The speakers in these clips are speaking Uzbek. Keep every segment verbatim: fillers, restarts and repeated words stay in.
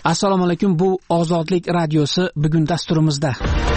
Assalomu alaykum, bu Ozodlik radiosi. Bugun dasturimizda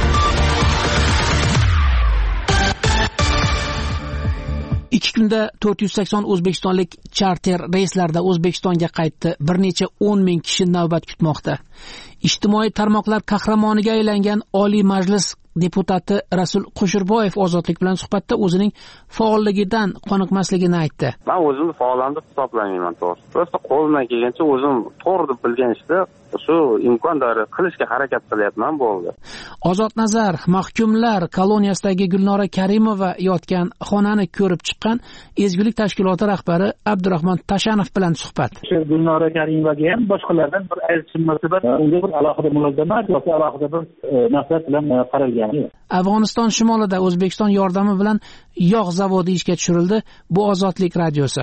ikki kunda to'rt yuz sakson o'zbekistonlik charter reyslarda O'zbekistonga qaytdi. Bir necha o'n ming kishi navbat kutmoqda. Ijtimoiy tarmoqlar qahramoniga aylangan Oliy Majlis deputati Rasul Qo'shirboyev Ozodlik bilan suhbatda o'zining faolligidan qoniqmasligini aytdi. Men o'zimni faolman deb hisoblamayman, to'g'ri. Prosta qo'limdan kelgancha o'zim to'g'ri deb bilgan ishda shu imkondori qilishga harakat qilyapman, bo'ldi. Ozod Nazar mahkumlar koloniyasidagi Gulnora Karimova yotgan xonani ko'rib chiqqan ezgulik tashkiloti rahbari Abdurahmon Tashanov bilan suhbat. Shu Gulnora Karimovaga ham boshqalardan bir aytish munosabat, unga bir alohida mulozamat yoki alohida bir nafrat bilan qaralgan. Afg'oniston shimolida O'zbekiston yordami bilan yog' zavodi ishga tushirildi. Bu Ozodlik radiosi.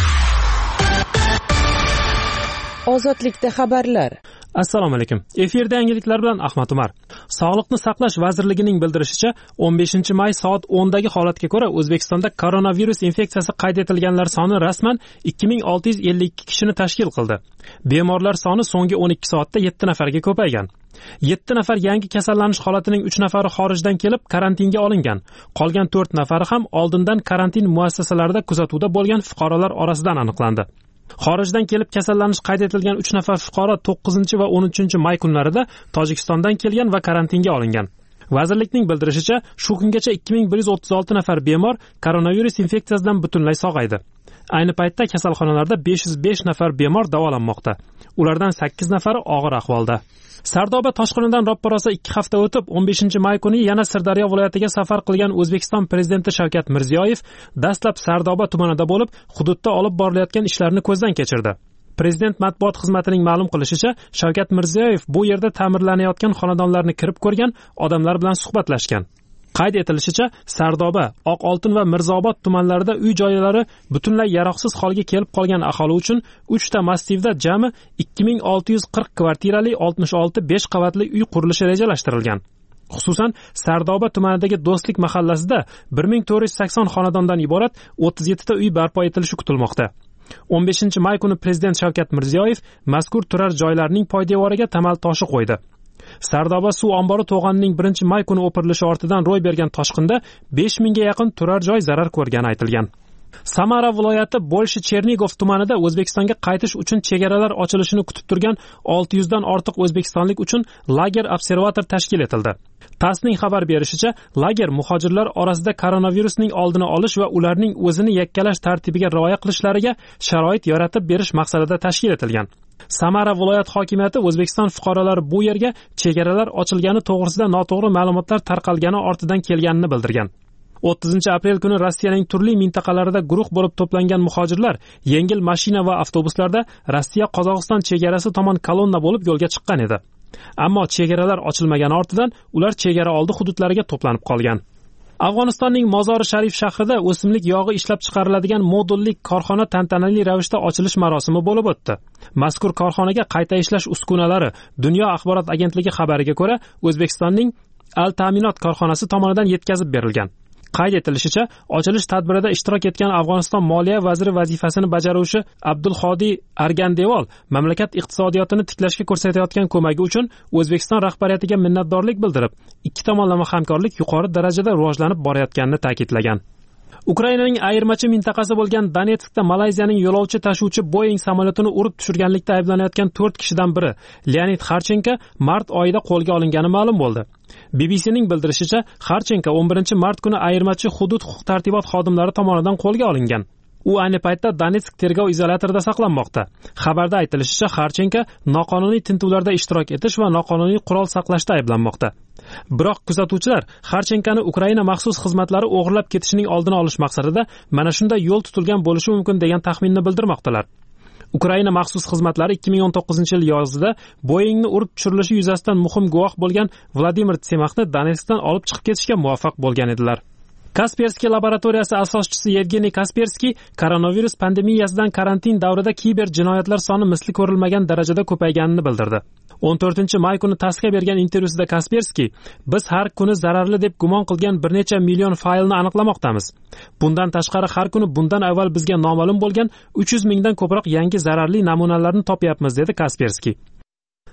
Ozodlikda xabarlar. Assalomu alaykum. Efirda yangiliklar bilan Ahmad Umar. Sog'liqni saqlash vazirligining bildirishicha, o'n beshinchi may soat o'ndagi holatga ko'ra O'zbekistonda koronavirus infeksiyasi qayd etilganlar soni rasman ikki ming olti yuz ellik ikki kishini tashkil qildi. Bemorlar soni so'nggi o'n ikki soatda yetti nafarga ko'paygan. yetti nafar yangi kasallanish holatining uch nafari xorijdan kelib karantinga olingan. Qolgan to'rt nafari ham oldindan karantin muassasalarida kuzatuvda bo'lgan fuqarolar orasidan aniqlandi. Xorijdan kelib kasallanish qayd etilgan uch nafar fuqaro to'qqizinchi va o'n uchinchi may kunlarida Tojikistondan kelgan va karantinga olingan. Vazirlikning bildirishicha, shu kungacha ikki ming bir yuz o'ttiz olti nafar bemor koronavirus infeksiyasidan butunlay sog'aydi. Ayni paytda kasalxonalarda besh yuz besh nafar bemor davolanmoqda. Ulardan sakkiz nafari og'ir ahvolda. Sardoba toshqinidan roppa-rosa ikki hafta o'tib, o'n beshinchi may kuni yana Sirdaryo viloyatiga safar qilgan O'zbekiston prezidenti Shavkat Mirziyoyev dastlab Sardoba tumanida bo'lib, hududda olib borilayotgan ishlarni ko'zdan kechirdi. Prezident matbuot xizmatining ma'lum qilishicha, Shavkat Mirziyoyev bu yerda ta'mirlanayotgan xonadonlarni kirib ko'rgan, odamlar bilan suhbatlashgan. Qayd etilishicha, Sardoba, Oq Oltin va Mirzobod tumanlarida uy joylari butunlay yaroqsiz holga kelib qolgan aholi uchun uch ta massivda jami ikki ming olti yuz qirq kvartirali oltmish olti besh qavatli uy qurilishi rejalashtirilgan. Xususan, Sardoba tumanidagi Do'stlik mahallasida bir ming to'rt yuz sakson xonadondan iborat o'ttiz yetti ta uy barpo etilishi kutilmoqda. o'n beshinchi may kuni Prezident Shavkat Mirziyoyev mazkur turar joylarning poydevoriga tamal toshi qo'ydi. Sardoba suv ombori to'g'onining birinchi may kuni o'pirilishi ortidan ro'y bergan toshqinda besh mingga yaqin turar joy zarar ko'rgani aytilgan. Samara viloyati Bolshi Chernigov tumanida O'zbekistonga qaytish uchun chegaralar ochilishini kutib turgan olti yuz dan ortiq o'zbekistonlik uchun lager observator tashkil etildi. TASSning xabar berishicha, lager muhojirlar orasida koronavirusning oldini olish va ularning o'zini yakkalash tartibiga rioya qilishlariga sharoit yaratib berish maqsadida tashkil etilgan. Samara viloyat hokimiyati O'zbekiston fuqarolari bu yerga chegaralar ochilgani to'g'risida noto'g'ri ma'lumotlar tarqalgani ortidan kelganini bildirgan. o'ttizinchi aprel kuni Rossiyaning turli mintaqalarida guruh bo'lib to'plangan muhojirlar yengil mashina va avtobuslarda Rossiya-Qozog'iston chegarasi tomon kolonna bo'lib yo'lga chiqqan edi. Ammo chegaralar ochilmagani ortidan ular chegara oldi hududlariga to'planib qolgan. Afg'onistonning Mozori Sharif shahrida o'simlik yog'i ishlab chiqariladigan modulli korxona tantanali ravishda ochilish marosimi bo'lib o'tdi. Mazkur korxonaga qayta ishlash uskunalari Dunyo axborot agentligi xabariga ko'ra O'zbekistonning Al-Ta'minot korxonasi tomonidan yetkazib berilgan. Qayd etilishicha, ochilish tadbirida ishtirok etgan Afg'oniston moliya vaziri vazifasini bajaruvchi Abdulxodiy Argandevol mamlakat iqtisodiyotini tiklashga ko'rsatayotgan ko'magi uchun O'zbekiston rahbariyatiga minnatdorlik bildirib, ikki tomonlama hamkorlik yuqori darajada rivojlanib borayotganini ta'kidlagan. Ukrainaning ayirmachi mintaqasi bo'lgan Donetskda Malayziyaning yo'lovchi tashuvchi Boeing samolyotini urib tushirganlikda ayblanayotgan to'rt kishidan biri, Leonid Xarchenko, mart oyida qo'lga olingani ma'lum bo'ldi. B B C'ning bildirishicha, Xarchenko o'n birinchi mart kuni ayirmachi hudud huquq-tartibot xodimlari tomonidan qo'lga olingan. U ayni paytda Donetsk tergov izolyatorida saqlanmoqda. Xabarda aytilishicha, Xarchenko noqonuniy tintuvlarda ishtirok etish va noqonuniy qurol saqlashda ayblanmoqda. Biroq kuzatuvchilar Xarchenkoni Ukraina maxsus xizmatlari o'g'irlab ketishining oldini olish maqsadida mana shunday yo'l tutilgan bo'lishi mumkin degan taxminni bildirmoqdalar. Ukraina maxsus xizmatlari ikki ming o'n to'qqizinchi yil yozida Boeingni urib tushirilishi yuzasidan muhim guvoh bo'lgan Vladimir Tsemakni Donetskdan olib chiqib ketishga muvaffaq bo'lgan edilar. Kaspersky laboratoriyasi asoschisi Yevgeniy Kaspersky koronavirus pandemiyasidan karantin davrida kiber jinoyatlar soni misli ko'rilmagan darajada ko'payganini bildirdi. o'n to'rtinchi may kuni TASSga bergan intervyusida Kaspersky, biz har kuni zararli deb gumon qilgan bir necha million faylni aniqlamoqdamiz. Bundan tashqari har kuni bundan avval bizga noma'lum bo'lgan uch yuz mingdan ko'proq yangi zararli namunalarni topyapmiz, dedi Kaspersky.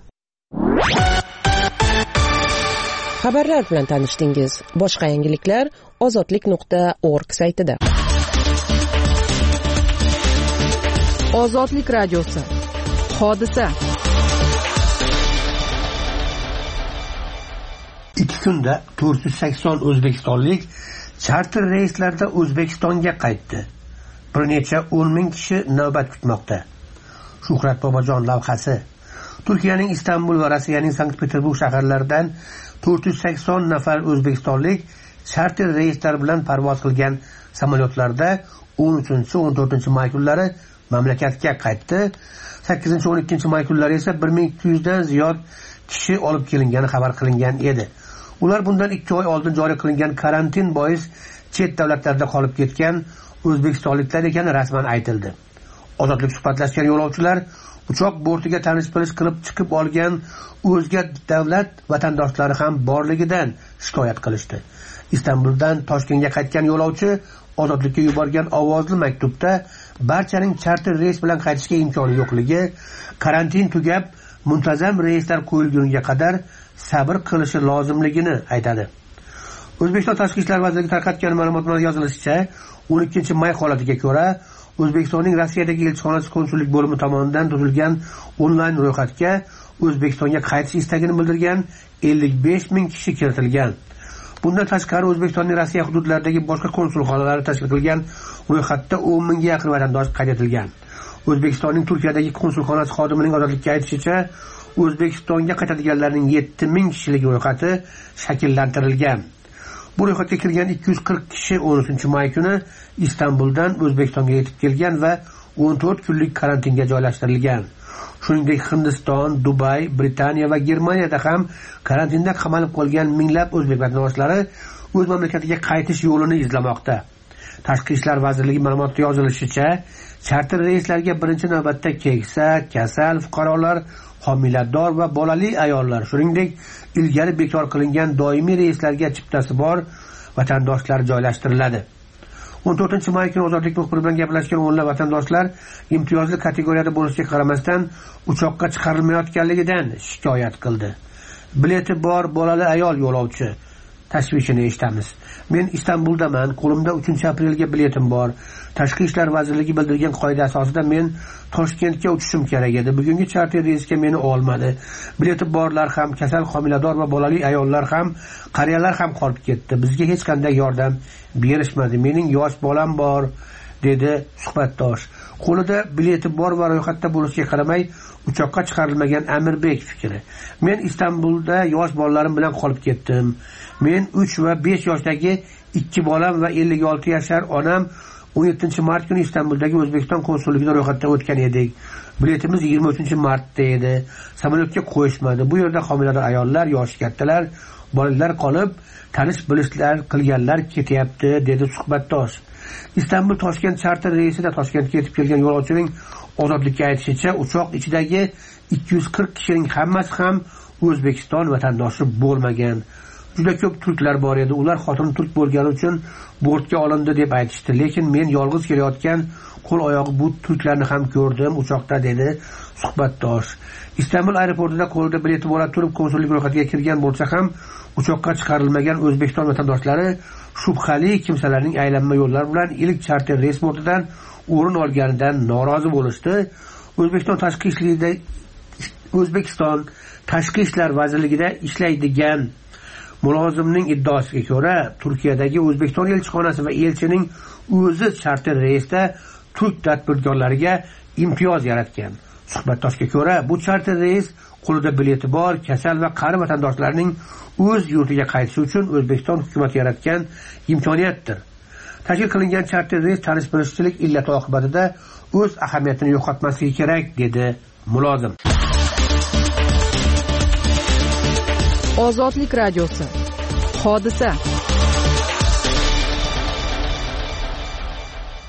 Xabarlar bilan tanishdingiz. Boshqa yangiliklar ozodlik nuqta org saytida. Ozodlik radiosi. Hodisa. Ikki kunda to'rt yuz sakson o'zbekistonlik charter reyslarda O'zbekistonga qaytdi. Bir necha o'n ming kishi navbat kutmoqda. Shuhrat Bobojon lavhasi. Turkiyaning Istanbul va Rossiyaning Sankt-Peterburg shaharlaridan to'rt yuz sakson nafar o'zbekistonlik charter reyslar bilan parvoz qilgan samolyotlarda o'n uchinchi o'n to'rtinchi may kunlari mamlakatga qaytdi. sakkizinchi o'n ikkinchi may kunlari esa bir ming ikki yuz dan ziyod kishi olib kelingani xabar qilingan edi. Ular bundan ikki oy oldin joriy qilingan karantin bois chet davlatlarda qolib ketgan o'zbekistonliklar ekani rasman aytildi. Ozodlik suhbatlashgan yo'lovchilar uchoq bortiga tanish-bilish qilib chiqib olgan o'zga davlat vatandoshlari ham borligidan shikoyat qilishdi. Istanbuldan Toshkentga qaytgan yo'lovchi Ozodlikka yuborgan ovozli maktubda barchaning charter reys bilan qaytishga imkoni yo'qligi, karantin tugab muntazam reyslar qo'yilguniga qadar sabr qilishi lozimligini aytadi. O'zbekiston Tashqi ishlar vazirligi tarqatgan ma'lumotlarda yozilishicha, o'n ikkinchi may holatiga ko'ra O'zbekistonning Rossiyadagi elchixonasi konsullik bo'limi tomonidan tuzilgan onlayn ro'yxatga O'zbekistonga qaytish istagini bildirgan ellik besh ming kishi kiritilgan. Bundan tashqari O'zbekistonning Rossiya hududlaridagi boshqa konsulxonalari tashkil qilgan ro'yxatda o'n mingga yaqin vatandosh qayd etilgan. O'zbekistonning Turkiyadagi konsulxonasi xodimining ozodlikka aytishicha, O'zbekistonga qaytadiganlarning yetti ming kishilik ro'yxati shakllantirilgan. Bu ro'yxatga kirgan ikki yuz qirq kishi o'n uchinchi may kuni Istanbuldan O'zbekistonga yetib kelgan va o'n to'rt kunlik karantinga joylashtirilgan. Shuningdek, Hindiston, Dubay, Britaniya va Germaniyada ham karantinda qamalib qolgan minglab o'zbek vatandoshlari o'z mamlakatiga qaytish yo'lini izlamoqda. Tashqi ishlar vazirligi ma'lumotida yozilishicha, charter reyslarga birinchi navbatda keksa, kasal fuqarolar, homilador va bolali ayollar, shuningdek, ilgari bekor qilingan doimiy reyslarga chiptasi bor vatandoshlar joylashtiriladi. o'n to'rtinchi may kuni Ozodlik muxbiri bilan gaplashgan o'nlab vatandoshlar imtiyozli kategoriyada bo'lishiga qaramasdan uchoqqa chiqarilmayotganligidan shikoyat qildi. Bileti bor bolali ayol yo'lovchi tashvishini eshitamiz. Men Istanbuldaman, qo'limda uchinchi aprelga biletim bor. Tashqi ishlar vazirligi bildirgan qoida asosida men Toshkentga uchishim kerak edi. Bugungi charter reysga meni olmadi. Bileti borlar ham, kasal, homilador va bolali ayollar ham, qariyalar ham qolib ketdi. Bizga hech qanday yordam berishmadi. Mening yosh bolam bor, dedi suhbatdosh. Qo'lida bileti bor va ro'yxatda bo'lishiga qaramay uchoqqa chiqarilmagan Amirbek fikri. Men Istanbulda yosh bolalarim bilan qolib ketdim. Men uch va besh yoshdagi ikki bolam va ellik olti yashar onam o'n yettinchi mart kuni Istanbuldagi O'zbekiston konsulligida ro'yxatdan o'tgan edik. Biletimiz yigirma uchinchi martda edi. Samolyotga qo'yishmadi. Bu yerda homilador ayollar, yoshi kattalar, bolalar qolib, tanish bilishlar qilganlar ketyapti, dedi suhbatdosh. Istanbul Toshkent charter reysida Toshkentga yetib kelgan yo'lovchining Ozodlikka aytishicha, uchoq ichidagi ikki yuz qirq kishining hammasi ham O'zbekiston vatandoshi bo'lmagan. Juda ko'p turklar bor edi. Ular xotin turk bo'lgani uchun bortga olindi deb aytishdi. Lekin men yolg'iz kelayotgan qo'l oyog'i bu turklarni ham ko'rdim uchoqda, dedi suhbatdosh. Istanbul aeroportida qo'lida bileti bo'la turib konsullik ro'yxatiga kirgan bo'lsa ham uchoqqa chiqarilmagan O'zbekiston vatandoshlari shubhali kimsalarning aylanma yo'llar bilan ilk charter reys bortidan o'rin olganidan norozi bo'lishdi. O'zbekiston tashqi ishlarida O'zbekiston Tashqi ishlar vazirligida ishlaydigan mulozimning iddaosiga ko'ra, Turkiyadagi O'zbekiston elchixonasi va elchining o'zi charter reysda turk tadbirkorlariga imtiyoz yaratgan. Suhbatdoshga ko'ra, bu charter reys qo'lida bileti bor, kasal va qari vatandoshlarning o'z yurtiga qaytishi uchun O'zbekiston hukumati yaratgan imkoniyatdir. Tashkil qilingan charter reys tanish-bilishchilik illati oqibatida o'z ahamiyatini yo'qotmasligi kerak, dedi mulozim. Ozodlik radiosi. Hodisa.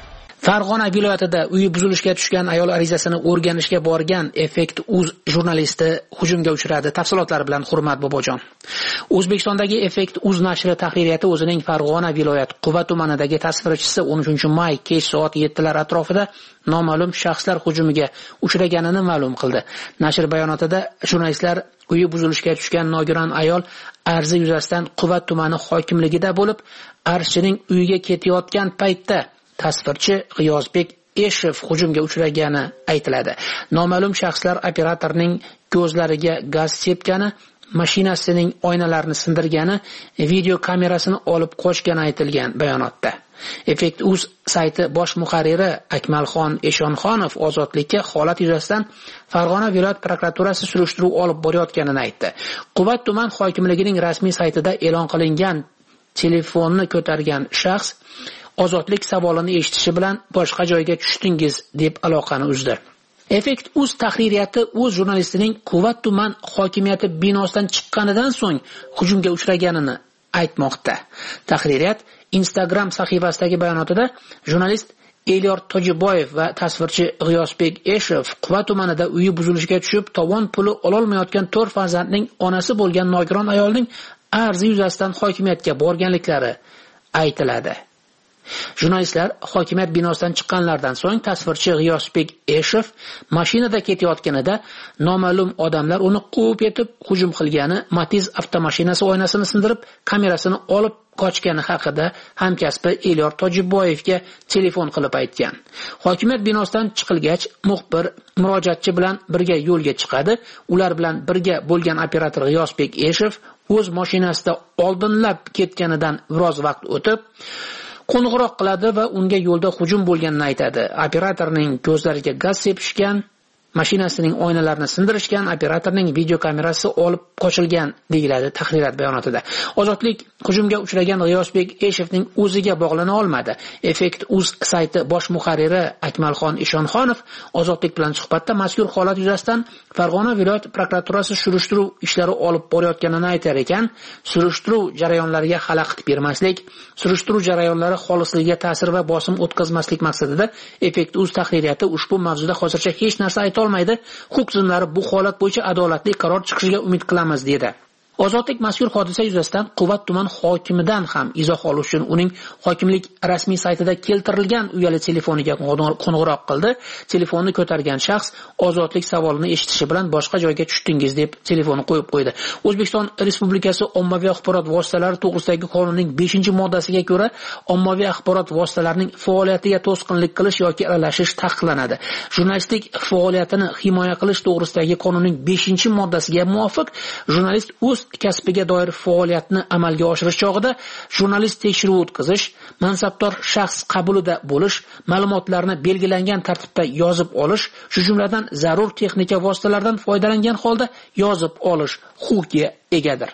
Farg'ona viloyatida uyi buzilishga tushgan ayol arizasini o'rganishga borgan Effekt.uz jurnalisti hujumga uchradi. Tafsilotlar bilan Hurmat Bobojon. O'zbekistondagi Effekt.uz nashri tahririyati o'zining Farg'ona viloyat Quva tumanidagi tasvirchisi o'n uchinchi may kech soat yettilar atrofida noma'lum shaxslar hujumiga uchraganini ma'lum qildi. Nashr bayonotida jurnalistlar uyi buzilishga tushgan nogiron ayol arzi yuzasidan Quva tumani hokimligida bo'lib, arzchining uyiga ketayotgan paytda tasvirchi G'iyosbek Eshev hujumga uchragani aytiladi. Noma'lum shaxslar operatorning ko'zlariga gaz sepgani, mashinasining oynalarini sindirgani, video kamerasini olib qochgani aytilgan bayonotda. Effekt.uz sayti bosh muharriri Akmalxon Eshonxonov ozodlikka holat yuzasidan Farg'ona viloyat prokuraturasi surishtiruv olib borayotganini aytdi. Quva tuman hokimligining rasmiy saytida e'lon qilingan telefonni ko'targan shaxs ozodlik savolini eshitishi bilan boshqa joyga tushdingiz deb aloqani uzdi. Effekt.uz tahririyati o'z jurnalistining Quva tuman hokimiyati binosidan chiqqanidan so'ng hujumga uchraganini aytmoqda. Tahririyat Instagram sahifasidagi bayonotida jurnalist Elyor Tojiboyev va tasvirchi G'iyosbek Eshev Quva tumanida uyi buzilishiga tushib, tovon puli ololmayotgan to'rt farzandning onasi bo'lgan nogiron ayolning arzi yuzasidan hokimiyatga borganliklari aytiladi. Jurnalistlar hokimiyat binosidan chiqqanlardan so'ng tasvirchi G'iyosbek Eshev mashinada ketayotganida noma'lum odamlar uni quvib yetib hujum qilgani, Matiz avtomashinasi oynasini sindirib, kamerasini olib qochgani haqida hamkasbi Elyor Tojiboyevga telefon qilib aytgan. Hokimiyat binosidan chiqilgach, muxbir murojaatchi bilan birga yo'lga chiqadi. Ular bilan birga bo'lgan operator G'iyosbek Eshev o'z mashinasida oldinlab ketganidan biroz vaqt o'tib qo'ng'iroq qiladi va unga yo'lda hujum bo'lganini aytadi. Operatorning ko'zlariga gaz sepishgan, mashinasining oynalarini sindirishgan, operatorning video kamerasi olib qochilgan deyiladi tahririyat bayonotida. Ozodlik hujumga uchragan G'iyosbek Eshevning o'ziga bog'lana olmadi. Effekt.uz sayti bosh muharriri Akmalxon Eshonxonov ozodlik bilan suhbatda mazkur holat yuzasidan Farg'ona viloyat prokuraturasi surishtiruv ishlari olib borayotganini aytar ekan, surishtiruv jarayonlariga xalaqit bermaslik, surishtiruv jarayonlari xolisligiga ta'sir va bosim o'tkazmaslik maqsadida Effekt.uz tahririyati ushbu mavzuda hozircha hech narsa ayta olmaydi. Huquq tizimlari bu holat bo'yicha adolatli qaror chiqishiga umid qilamiz dedi. Ozodlik mazkur hodisa yuzasidan Quva tuman hokimidan ham izoh olish uchun uning hokimlik rasmiy saytida keltirilgan uyali telefoniga qo'ng'iroq qildi. Telefonni ko'targan shaxs ozodlik savolini eshitishi bilan boshqa joyga tushdingiz deb telefonni qo'yib qo'ydi. O'zbekiston Respublikasi ommaviy axborot vositalari to'g'risidagi qonunning beshinchi moddasiga ko'ra ommaviy axborot vositalarining faoliyatiga to'sqinlik qilish yoki aralashish taqiqlanadi. Jurnalistlik faoliyatini himoya qilish to'g'risidagi qonunning beshinchi moddasiga muvofiq jurnalist o'z kasbiga doir faoliyatni amalga oshirish chog'ida jurnalist tekshiruv o'tkazish, mansabdor shaxs qabulida bo'lish, ma'lumotlarni belgilangan tartibda yozib olish, shu jumladan zarur texnika vositalaridan foydalangan holda yozib olish huquqiga egadir.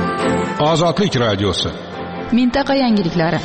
Ozodlik radiosi. Mintaqa yangiliklari.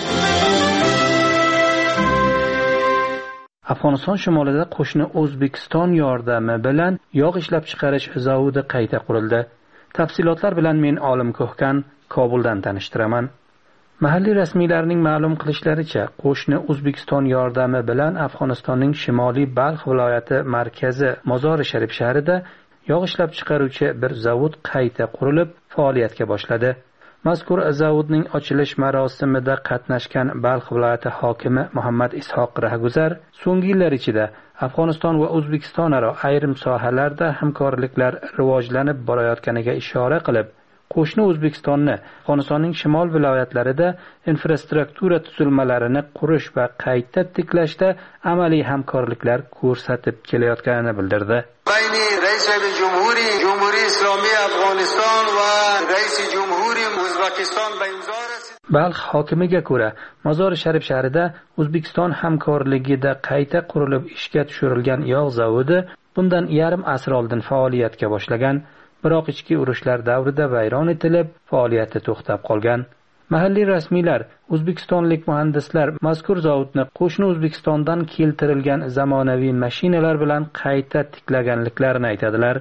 Afg'oniston shimolida qo'shni O'zbekiston yordami bilan yog' ishlab chiqarish zavodi qayta qurildi. Tafsilotlar bilan men Olim Ko'hkan Kobuldan tanishtiraman. Mahalliy rasmiylarning ma'lum qilishlaricha, qo'shni O'zbekiston yordami bilan Afg'onistonning Shimoliy Balx viloyati markazi Mozori Sharif shahrida yog' ishlab chiqaruvchi bir zavod qayta qurilib, faoliyatga boshladi. Mazkur zavodning ochilish marosimida qatnashgan Balx viloyati hokimi Muhammad Ishoq Rahguzar so'nggi yillar ichida Afg'oniston va O'zbekiston aro ayrim sohalarda hamkorliklar rivojlanib borayotganiga ishora qilib, qo'shni O'zbekistonni Afg'onistonning shimol viloyatlarida infrastruktura tuzilmalarini qurish va qayta tiklashda amaliy hamkorliklar ko'rsatib kelayotganini bildirdi. Bayni Rais Jumhuri Jumhuriy Islomiy Afg'oniston va Rais Jumhuriy O'zbekiston Balx hokimiga ko'ra, Mozori Sharif shahrida O'zbekiston hamkorligida qayta qurilib ishga tushirilgan yog' zavodi bundan yarim asr oldin faoliyatga boshlagan, biroq ichki urushlar davrida vayron etilib, faoliyati to'xtab qolgan. Mahalliy rasmiylar o'zbekistonlik muhandislar mazkur zavodni qo'shni O'zbekistondan keltirilgan zamonaviy mashinalar bilan qayta tiklaganliklarini aytadilar.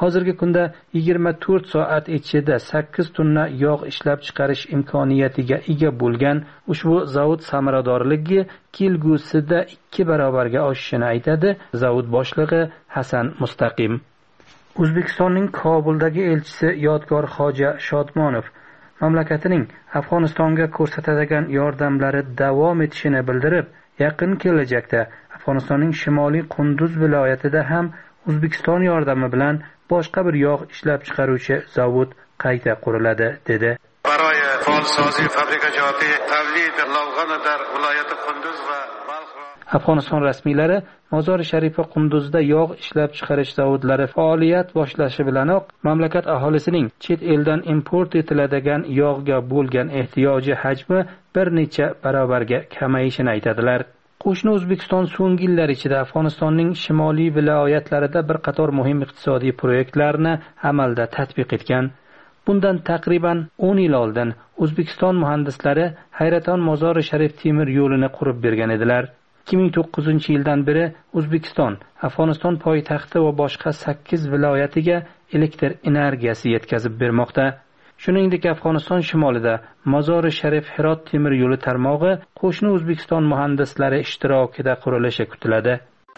hozirgi kunda yigirma to'rt soat ichida sakkiz tonna yog' ishlab chiqarish imkoniyatiga ega bo'lgan ushbu zavod samaradorligi kelgusida ikki barobarga oshishini aytadi zavod boshlig'i Hasan Mustaqim. O'zbekistonning Kobuldagi elchisi Yodgor Xoja Shodmonov mamlakatining Afg'onistonga ko'rsatadigan yordamlari davom etishini bildirib, yaqin kelajakda Afg'onistonning Shimoliy Qunduz viloyatida ham O'zbekiston yordami bilan boshqa bir yog' ishlab chiqaruvchi zavod qayta quriladi dedi. برای فعالسازی فابریکات تولید لوغان در ولایت قندوز و بلخ. Afg'oniston rasmiylari Mozori Sharifi Qunduzda yog' ishlab chiqarish zavodlari faoliyat boshlashi bilanoq mamlakat aholisining chet eldan import etiladigan yog'ga bo'lgan ehtiyoji hajmi bir necha barobarga kamayishini aytadilar. Qo'shni O'zbekiston so'nggi yillar ichida Afg'onistonning shimoliy viloyatlarida bir qator muhim iqtisodiy proyektlarni amalda tatbiq etgan. Bundan taqriban o'n yil oldin O'zbekiston muhandislari Hayraton Mozori Sharif temir yo'lini qurib bergan edilar. ikki ming to'qqizinchi yildan beri O'zbekiston Afg'oniston poytaxti va boshqa sakkiz viloyatiga elektr energiyasi yetkazib bermoqda. Shuningdek, Afg'oniston shimolida Mozori Sharif Hirot temir yo'li tarmog'i qo'shni O'zbekiston muhandislari ishtirokida qurilishi kutiladi.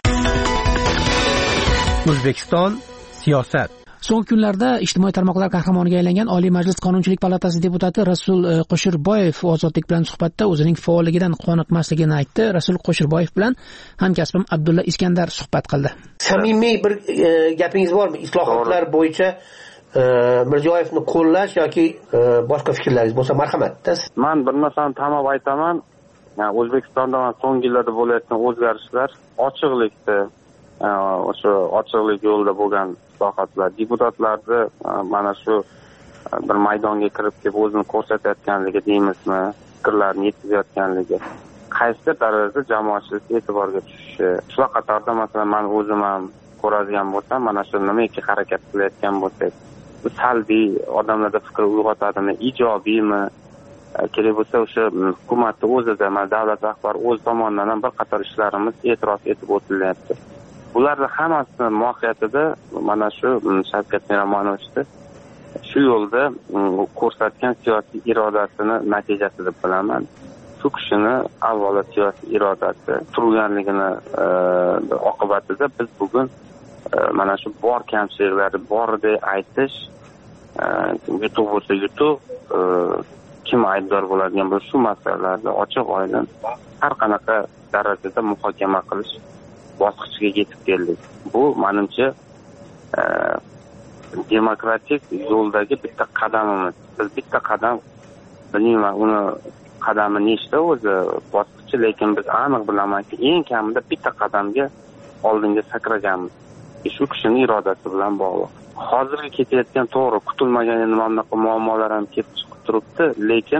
O'zbekiston siyosat. So'nggi kunlarda ijtimoiy tarmoqlar qahramoniga aylangan Oliy Majlis Qonunchilik palatasi deputati Rasul Qo'shirboyev Ozodlik bilan suhbatda o'zining faolligidan qoniqmasligini aytdi. Rasul Qo'shirboyev bilan hamkasbim Abdulla Iskandar suhbat qildi. Samimiy bir e, gapingiz bormi? Islohotlar bo'yicha e, Mirziyoyevni qo'llash yoki e, boshqa fikrlaringiz bo'lsa marhamat. Men bir narsani tamom aytaman. Yani O'zbekistonda so'nggi yillarda bo'layotgan o'zgarishlar ochiqlikda, o'sha ochiqlik yo'lida bo'lgan islohotlar, deputatlarni mana shu bir maydonga kirib kelib o'zini ko'rsatayotganligi deymizmi, fikrlarni yetkazayotganligi, qaysi darajada jamoatchilik e'tiborga tushishi, shular qatorida masalan men o'zim ham ko'radigan bo'lsam, mana shu nimaki harakat qilayotgan bo'lsak, bu salbiy odamlarda fikr uyg'otadimi, ijobiymi, kerak bo'lsa o'sha hukumatni o'zida, mana davlat rahbari o'z tomonidan ham bir qator ishlarimiz e'tirof etib o'tilyapti. Bularning hammasini mohiyatida mana shu Shavkat Miromonovichni shu yo'lda ko'rsatgan siyosiy irodasini natijasi deb bilaman. Shu kishini avvalo siyosiy irodasi turganligini oqibatida biz bugun mana shu bor kamchiliklarni bordek aytish, yutuq bo'lsa yutuq, kim aybdor bo'ladigan bo'lsa shu masalalarni ochiq oydin har qanaqa darajada muhokama qilish bosqichiga yetib keldik. Bu menimcha demokratik yo'ldagi bitta qadamimiz. Biz bitta qadam, bilmayman uni qadami nechta o'zi bosqichi, lekin biz aniq bilamanki eng kamida bitta qadamga oldinga sakraganmiz. Shu kishining irodasi bilan bog'liq. Hozirgi ketayotgan to'g'ri kutilmagan endi mana bunaqa muammolar ham kelib chiqib turibdi, lekin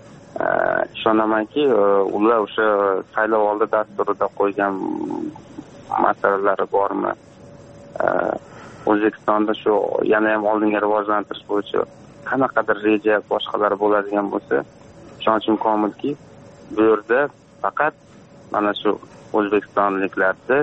ishonamanki ular o'sha saylovoldi dasturida qo'ygan masalalari bormi? O'zbekistonda shu yana ham oldinga rivojlantirish bo'yicha qanaqadir reja boshqalar bo'ladigan bo'lsa, ishonchim komilki, bu yerda faqat mana shu o'zbekistonliklarni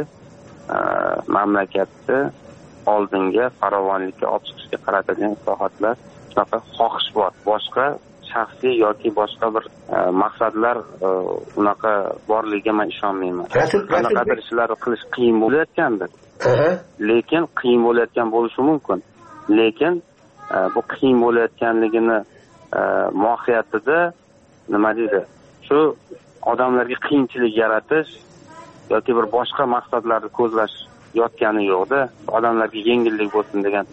mamlakatni oldinga farovonlikka olib chiqishga qaratadigan islohotlar, shunaqa xohish bor. Boshqa shaxsiy yoki boshqa bir maqsadlar unaqa borligiga men ishonmayman. Qanaqadir ishlar qilish qiyin bo'layotgandir. Lekin qiyin bo'layotgan bo'lishi mumkin. Lekin bu qiyin bo'layotganligini mohiyatida nima deydi? Shu odamlarga qiyinchilik yaratish yoki bir boshqa maqsadlarni ko'zlash yotgani yo'qda, odamlarga yengillik bo'lsin degan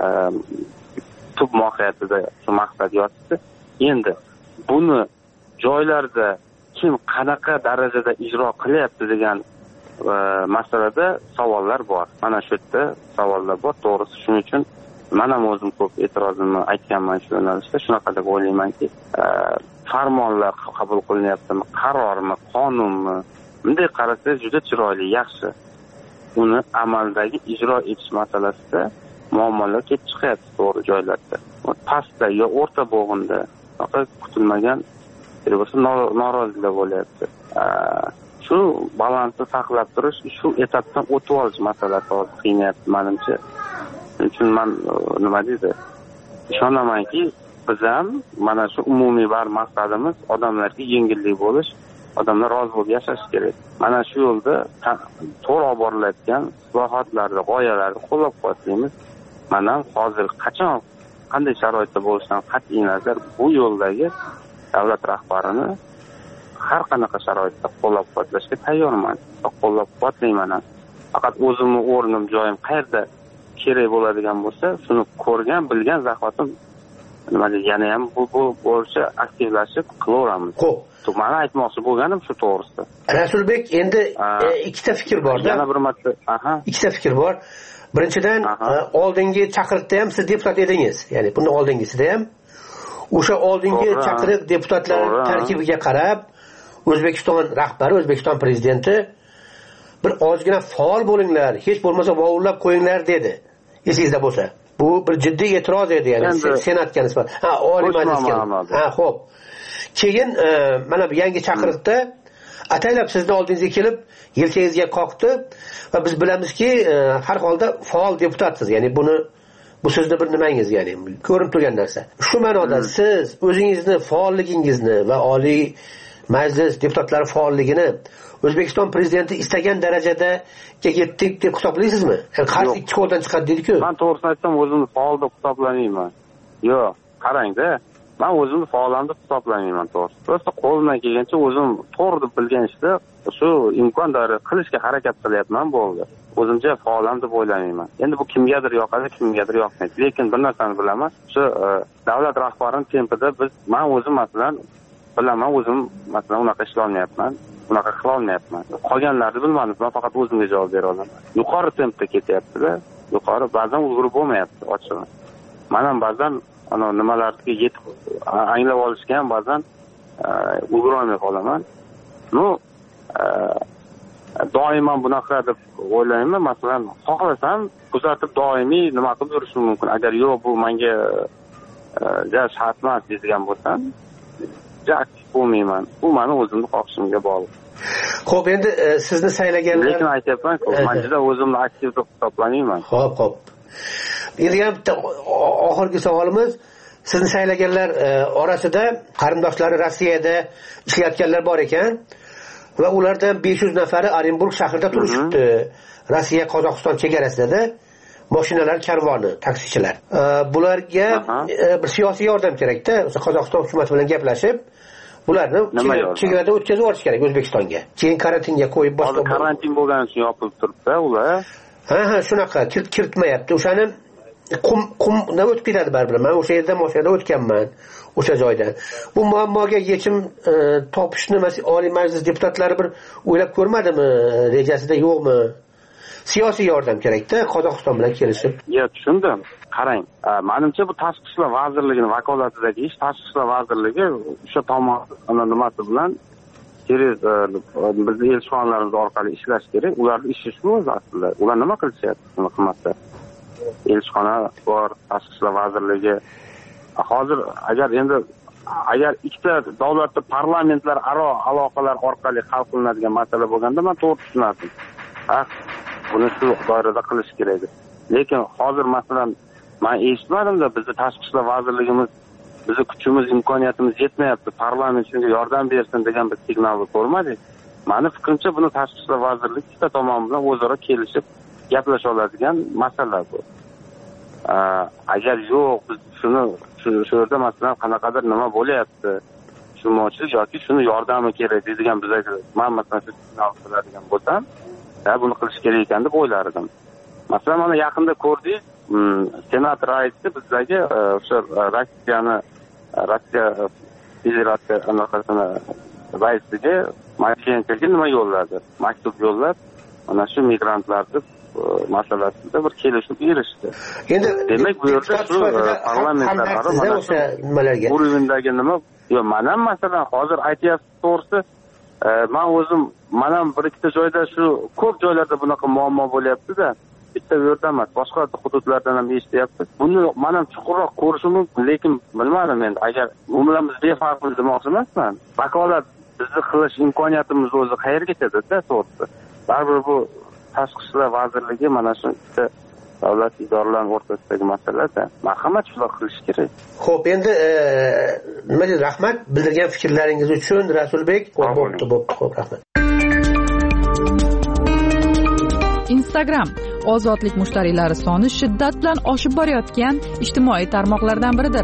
tub mohiyatida shu maqsad yotibdi. Endi buni joylarda kim qanaqa darajada ijro qilyapti degan masalada savollar bor. Mana shu yerda savollar bor. To'g'risi shuning uchun men ham o'zim ko'p e'tirozimni aytganman shu yo'nalishda. Shunaqa deb o'ylaymanki, farmonlar qabul qilinyaptimi, qarormi, qonunmi? Bunday qarasangiz juda chiroyli, yaxshi. Uni amaldagi ijro etish masalasida muammolar kelib chiqyapti to'g'ri joylarda. Pastda yo o'rta bo'g'inda faqat kutilmagan bo'lsa norozilik bo'lyapti. Shu balansni saqlab turish, shu etapdan o'tib olish masalasi hozir qiyinyapti menimcha. shuning uchun man nima deydi, ishonamanki biz ham mana shu umumiy bar maqsadimiz odamlarga yengillik bo'lish, odamlar rozi bo'lib yashash kerak. Mana shu yo'lda to'g'ri olib borilayotgan islohotlarni, g'oyalarni qo'llab-quvvatlaymiz. Mana hozir qachon qanday sharoitda bo'lishidan qat'iy nazar bu yo'ldagi davlat rahbarini har qanaqa sharoitda qo'llab-quvvatlashga tayyorman. Qo'llab-quvvatlayman. Faqat o'zimning o'rnim, joyim qayerda kerak bo'ladigan bo'lsa, shuni ko'rgan, bilgan zahotim nima deydi, yana ham bu bu bo'yicha aktivlashib qilaveramiz. Xo'p, mana aytmoqchi bo'lganim shu to'g'risida. Rasulbek, endi ikkita fikr bor-da. Yana bir marta, aha. Ikkita fikr bor. Birinchidan, oldingi chaqiriqda ham siz deputat edingiz. Ya'ni bundan oldingisida ham o'sha oldingi chaqiriq deputatlar tarkibiga qarab O'zbekiston rahbari, O'zbekiston prezidenti bir ozgina faol bo'linglar, hech bo'lmasa vovullab qo'yinglar dedi. Esingizda bo'lsa. Bu bir jiddiy e'tiroz edi, ya'ni senatga nisbatan. Ha, oliy majlisga. Ha, xo'p. Keyin mana bu yangi chaqiriqda ataylab sizni oldingizga kelib, yelkangizga qoqdi va biz bilamizki, har holda faol deputatsiz. Ya'ni buni bu sizni bir nimangiz, ya'ni ko'rinib turgan narsa. Shu ma'noda hmm. siz o'zingizni faolligingizni va oliy majlis deputatlari faolligini O'zbekiston prezidenti istagan darajada yetdik deb hisoblaysizmi? Qarshi ikki qo'ldan chiqadi deydi-ku. Men to'g'risini aytsam, o'zimni faol deb hisoblamayman. Yo'q, qarang-da. Men o'zimni faolam deb hisoblamayman to'g'risi. Prosta qo'limdan kelgancha o'zim to'g'ri deb bilgan ishni shu imkon dori qilishga harakat qilyapman, bo'ldi. O'zimcha faolam deb o'ylamayman. Endi bu kimgadir yoqadi, kimgadir yoqmaydi. Lekin bir narsani bilaman, shu davlat rahbarining tempida biz, men o'zim masalan bilaman, o'zim masalan unaqa ishlay olmayapman. Bunaqa qila olmayapman. Qolganlarni bilmadim, men faqat o'zimga javob bera olaman. Yuqori tempda ketyapti-da, yuqori ba'zan ulgurib bo'lmayapti, ochig'i. Men ham ba'zan ana nimalarga yetib anglab olishga ham ba'zan ulgura olmay qolaman. Nu doimo bunaqa deb o'ylayman. Masalan, xohlasam kuzatib doimiy nima qilib yurishim mumkin. Agar yo'q, bu menga ja shart emas degan bo'lsam, ja aktiv bo'lmayman. Bu meni o'zimni xohishimga bog'liq. Xo'p, endi sizni saylaganlar, lekin aytyapman-ku, men juda o'zimni aktiv deb hisoblamayman. Xo'p, xo'p. Endi ham oxirgi savolimiz, sizni saylaganlar orasida qarindoshlari Rossiyada ishlayotganlar bor ekan va ulardan besh yuz nafari Orenburg shahrida turishibdi. Rossiya Qozog'iston chegarasida mashinalar karvoni, taksichilar. Bularga bir siyosiy yordam kerak-da. Qozog'iston hukumati bilan gaplashib, bularni chegarada o'tkazib yuborish kerak O'zbekistonga. Keyin karantinga qo'yib boshqa karantin bo'lgani uchun yopib turibdi ular. Ha, ha, shunaqa kiritmayapti. O'shani qum qumdan o'tib ketadi baribir. Men o'sha yerda mashinada o'tganman, o'sha joydan. Bu muammoga yechim topishni Oliy Majlis deputatlari bir o'ylab ko'rmadimi? Rejasida yo'qmi? Siyosiy yordam kerak-da, Qozog'iston bilan kelishib. Ya, tushundim. Qarang, menimcha bu Tashqi ishlar vazirligining vakolatidagi ish. Tashqi ishlar vazirligi o'sha tomon nimasi bilan bizni elchixonalarimiz orqali ishlash kerak. Ularning ishi shu o'zi aslida. Ular nima qilishyapti, buni qilmoqda? Elchixona bor, Tashqi ishlar vazirligi. Hozir agar endi agar ikkita davlatda parlamentlar aro aloqalar orqali hal qilinadigan masala bo'lganda men to'g'ri tushunardim. Ha, buni shu doirada qilish kerak. Lekin hozir masalan men eshitmadim-da, bizni Tashqi ishlar vazirligimiz bizni kuchimiz, imkoniyatimiz yetmayapti, parlament shunga yordam bersin degan bir signalni ko'rmadik. Meni fikrimcha buni Tashqi ishlar vazirligi ikkita tomon bilan o'zaro kelishib gaplasha oladigan masala bu. Agar yo'q, biz shuni shu yerda masalan qanaqadir nima bo'lyapti, tushunmovchilik yoki shuni yordami kerak deydigan bizga men masalan shu signal qiladigan bo'lsam, ya buni qilish kerak ekan deb o'ylardim. Masalan, mana yaqinda ko'rdik, senat raisi bizdagi o'sha Rossiyani Rossiya Federatsiya anaqasini raisiga Matviyenkoga nima yo'lladi? Maktub yo'llab, mana shu migrantlarni masalasida bir kelishib erishdi. Endi demak, bu yerda shu parlamentlararo mana shu nimalarga urovindagi nima, yo, men ham masalan hozir aytyapsiz to'g'risi, men o'zim men ham bir ikkita joyda shu ko'p joylarda bunaqa muammo bo'lyapti-da. Bitta yerda emas, boshqa hududlardan ham eshityapti. Buni men ham chuqurroq ko'rishim mumkin, lekin bilmadim endi. Agar u bilan biz befarqmiz demoqchi emasman. Vakolat bizni qilish imkoniyatimiz o'zi qayerga ketadi-da, to'g'risi. Baribir bu Tashqi ishlar vazirligi mana shu ikkita davlat idoralari o'rtasidagi masalada marhamat shular qilish kerak. Xo'p, endi nima deydi, rahmat bildirgan fikrlaringiz uchun Rasulbek. Bo'pti, bo'pti, xo'p, rahmat. Instagram ozodlik mushtariylari soni shiddat bilan oshib borayotgan ijtimoiy tarmoqlardan biridir.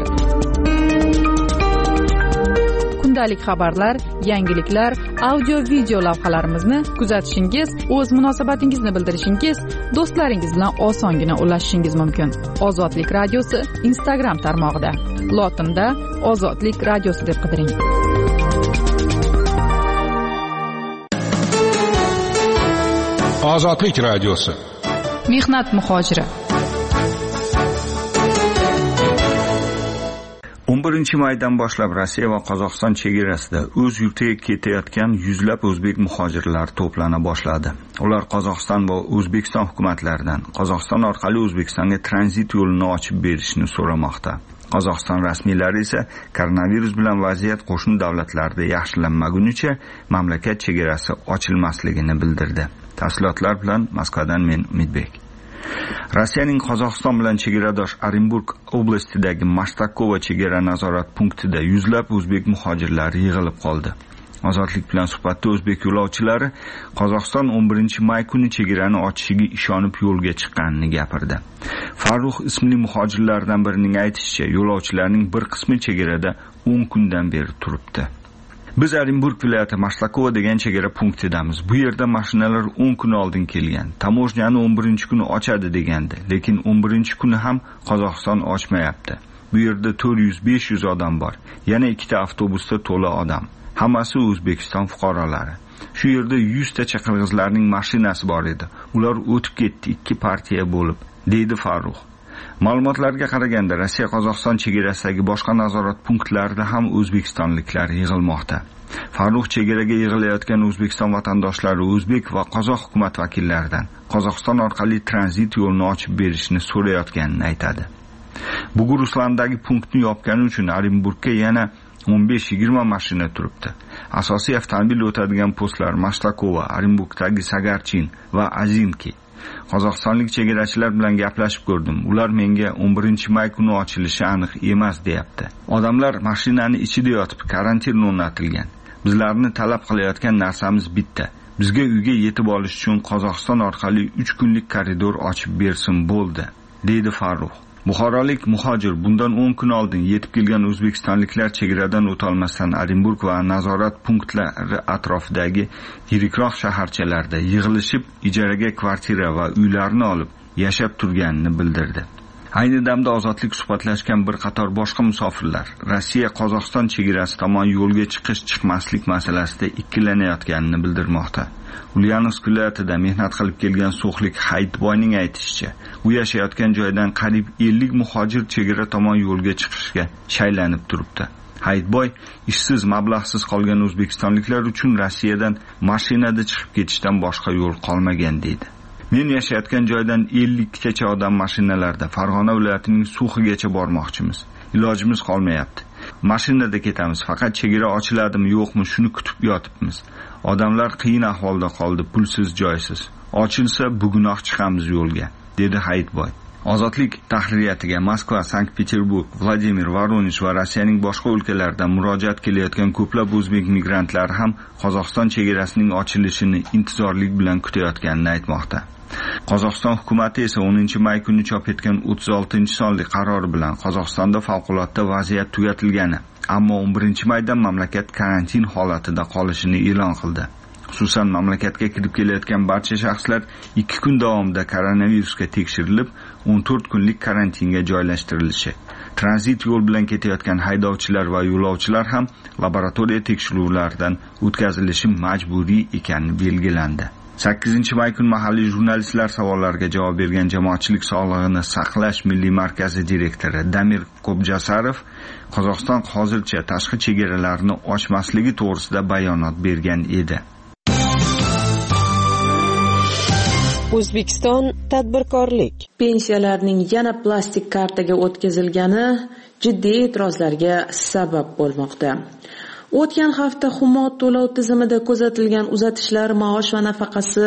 Kundalik xabarlar, yangiliklar, audio video lavhalarimizni kuzatishingiz, o'z munosabatingizni bildirishingiz, do'stlaringiz bilan osongina ulashishingiz mumkin. Ozodlik radiosi Instagram tarmog'ida. Lotinda Ozodlik radiosi deb qidiring. Ozodlik radiosi. Mehnat muhojiri. o'n birinchi maydan boshlab Rossiya va Qozog'iston chegarasida o'z yurtiga ketayotgan yuzlab o'zbek muhojirlar to'plana boshladi. Ular Qozog'iston va O'zbekiston hukumatlaridan Qozog'iston orqali O'zbekistonga tranzit yo'lini ochib berishni so'ramoqda. Qozog'iston rasmiylari esa koronavirus bilan vaziyat qo'shni davlatlarda yaxshilanmagunicha mamlakat chegarasi ochilmasligini bildirdi. Tafsilotlar bilan Moskvadan men Umidbek. Rossiyaning Qozog'iston bilan chegaradosh Orenburg oblastidagi Mashtakova chegara nazorat punktida yuzlab o'zbek muhojirlari yig'ilib qoldi. Ozodlik bilan suhbatda o'zbek yo'lovchilari Qozog'iston o'n birinchi may kuni chegarani ochishiga ishonib yo'lga chiqqanini gapirdi. Farruh ismli muhojirlardan birining aytishicha, yo'lovchilarning bir qismi chegarada o'n kundan beri turibdi. Biz Orenburg viloyati Mashtakova degan chegara punktidamiz. Bu yerda mashinalar o'n kun oldin kelgan. Tamojnyani o'n birinchi kuni ochadi degandi, lekin o'n birinchi kuni ham Qozog'iston ochmayapti. Bu yerda to'rt yuz besh yuz odam bor. Yana ikkita avtobusda to'la odam. Hammasi O'zbekiston fuqarolari. Shu yerda yuz tacha qirg'izlarning mashinasi bor edi. Ular o'tib ketdi ikki partiya bo'lib, deydi Farruh. Ma'lumotlarga qaraganda Rossiya Qozog'iston chegarasidagi boshqa nazorat punktlarida ham o'zbekistonliklar yig'ilmoqda. Farruh chegaraga yig'ilayotgan O'zbekiston vatandoshlari o'zbek va qozoq hukumat vakillaridan Qozog'iston orqali tranzit yo'lini ochib berishni so'rayotganini aytadi. Buguruslandagi punktni yopgani uchun Orenburgga yana o'n besh yigirma mashina turibdi. Asosiy avtomobil o'tadigan postlar Mashtakova, Orenburgdagi Sagarchin va Azimki. Qozog'istonlik chegarachilar bilan gaplashib ko'rdim. Ular menga o'n birinchi may kuni ochilishi aniq emas deyapti. Odamlar mashinani ichida yotib karantin o'rnatilgan. Bizlarni talab qilayotgan narsamiz bitta. Bizga uyga yetib olish uchun Qozog'iston orqali uch kunlik koridor ochib bersin bo'ldi, deydi Farruh. Buxorolik muhojir bundan o'n kun oldin yetib kelgan o'zbekistonliklar chegaradan o'ta olmasdan Orenburg va nazorat punktlari atrofidagi yirikroq shaharchalarda yig'ilishib ijaraga kvartira va uylarni olib yashab turganini bildirdi. Ayni damda ozodlik suhbatlashgan bir qator boshqa musofirlar Rossiya Qozog'iston chegarasi tomon yo'lga chiqish chiqmaslik masalasida ikkilanayotganini bildirmoqda. Ulyanovsk viloyatida mehnat qilib kelgan so'xlik Hayitboyning aytishicha, u yashayotgan joydan qariyb ellik muhojir chegara tomon yo'lga chiqishga shaylanib turibdi. Hayitboy ishsiz, mablag'siz qolgan o'zbekistonliklar uchun Rossiyadan mashinada chiqib ketishdan boshqa yo'l qolmagan deydi. Men yashayotgan joydan ellik tacha odam mashinalarda Farg'ona viloyatining Suxigacha bormoqchimiz. Ilojimiz qolmayapti. Mashinada ketamiz, faqat chegara ochiladimi yo'qmi shuni kutib yotibmiz. Odamlar qiyin ahvolda qoldi, pulsiz, joysiz. Ochilsa bugunoq chiqamiz yo'lga, dedi Hayitboy. Ozodlik tahririyatiga Moskva, Sankt-Peterburg, Vladimir, Voronezh va Rossiyaning boshqa o'lkalaridan murojaat kelayotgan ko'plab o'zbek migrantlari ham Qozog'iston chegarasining ochilishini intizorlik bilan kutayotganini aytmoqda. Qozog'iston hukumatı esa o'ninchi may kuni chop etgan o'ttiz oltinchi sonli qarori bilan Qozog'istonda favqulodda vaziyat tugatilgani, ammo o'n birinchi maydan mamlakat karantin holatida qolishini e'lon qildi. Xususan, mamlakatga kirib kelayotgan barcha shaxslar ikki kun davomida koronavirusga tekshirilib, o'n to'rt kunlik karantinga joylashtirilishi. Tranzit yo'l bilan ketayotgan haydovchilar va yo'lovchilar ham laboratoriya tekshiruvlaridan o'tkazilishi majburiy ekani belgilandi. sakkizinchi may kuni mahalliy jurnalistlar savollariga javob bergan Jamoatchilik sog'lig'ini saqlash milliy markazi direktori Damir Qobjasarov Qozog'iston hozircha tashqi chegaralarni ochmasligi to'g'risida bayonot bergan edi. O'zbekiston tadbirkorlik. Pensiyalarning yana plastik kartaga o'tkazilgani jiddiy e'tirozlarga sabab bo'lmoqda. O'tgan hafta Humo to'lov tizimida kuzatilgan uzatishlar maosh va nafaqasi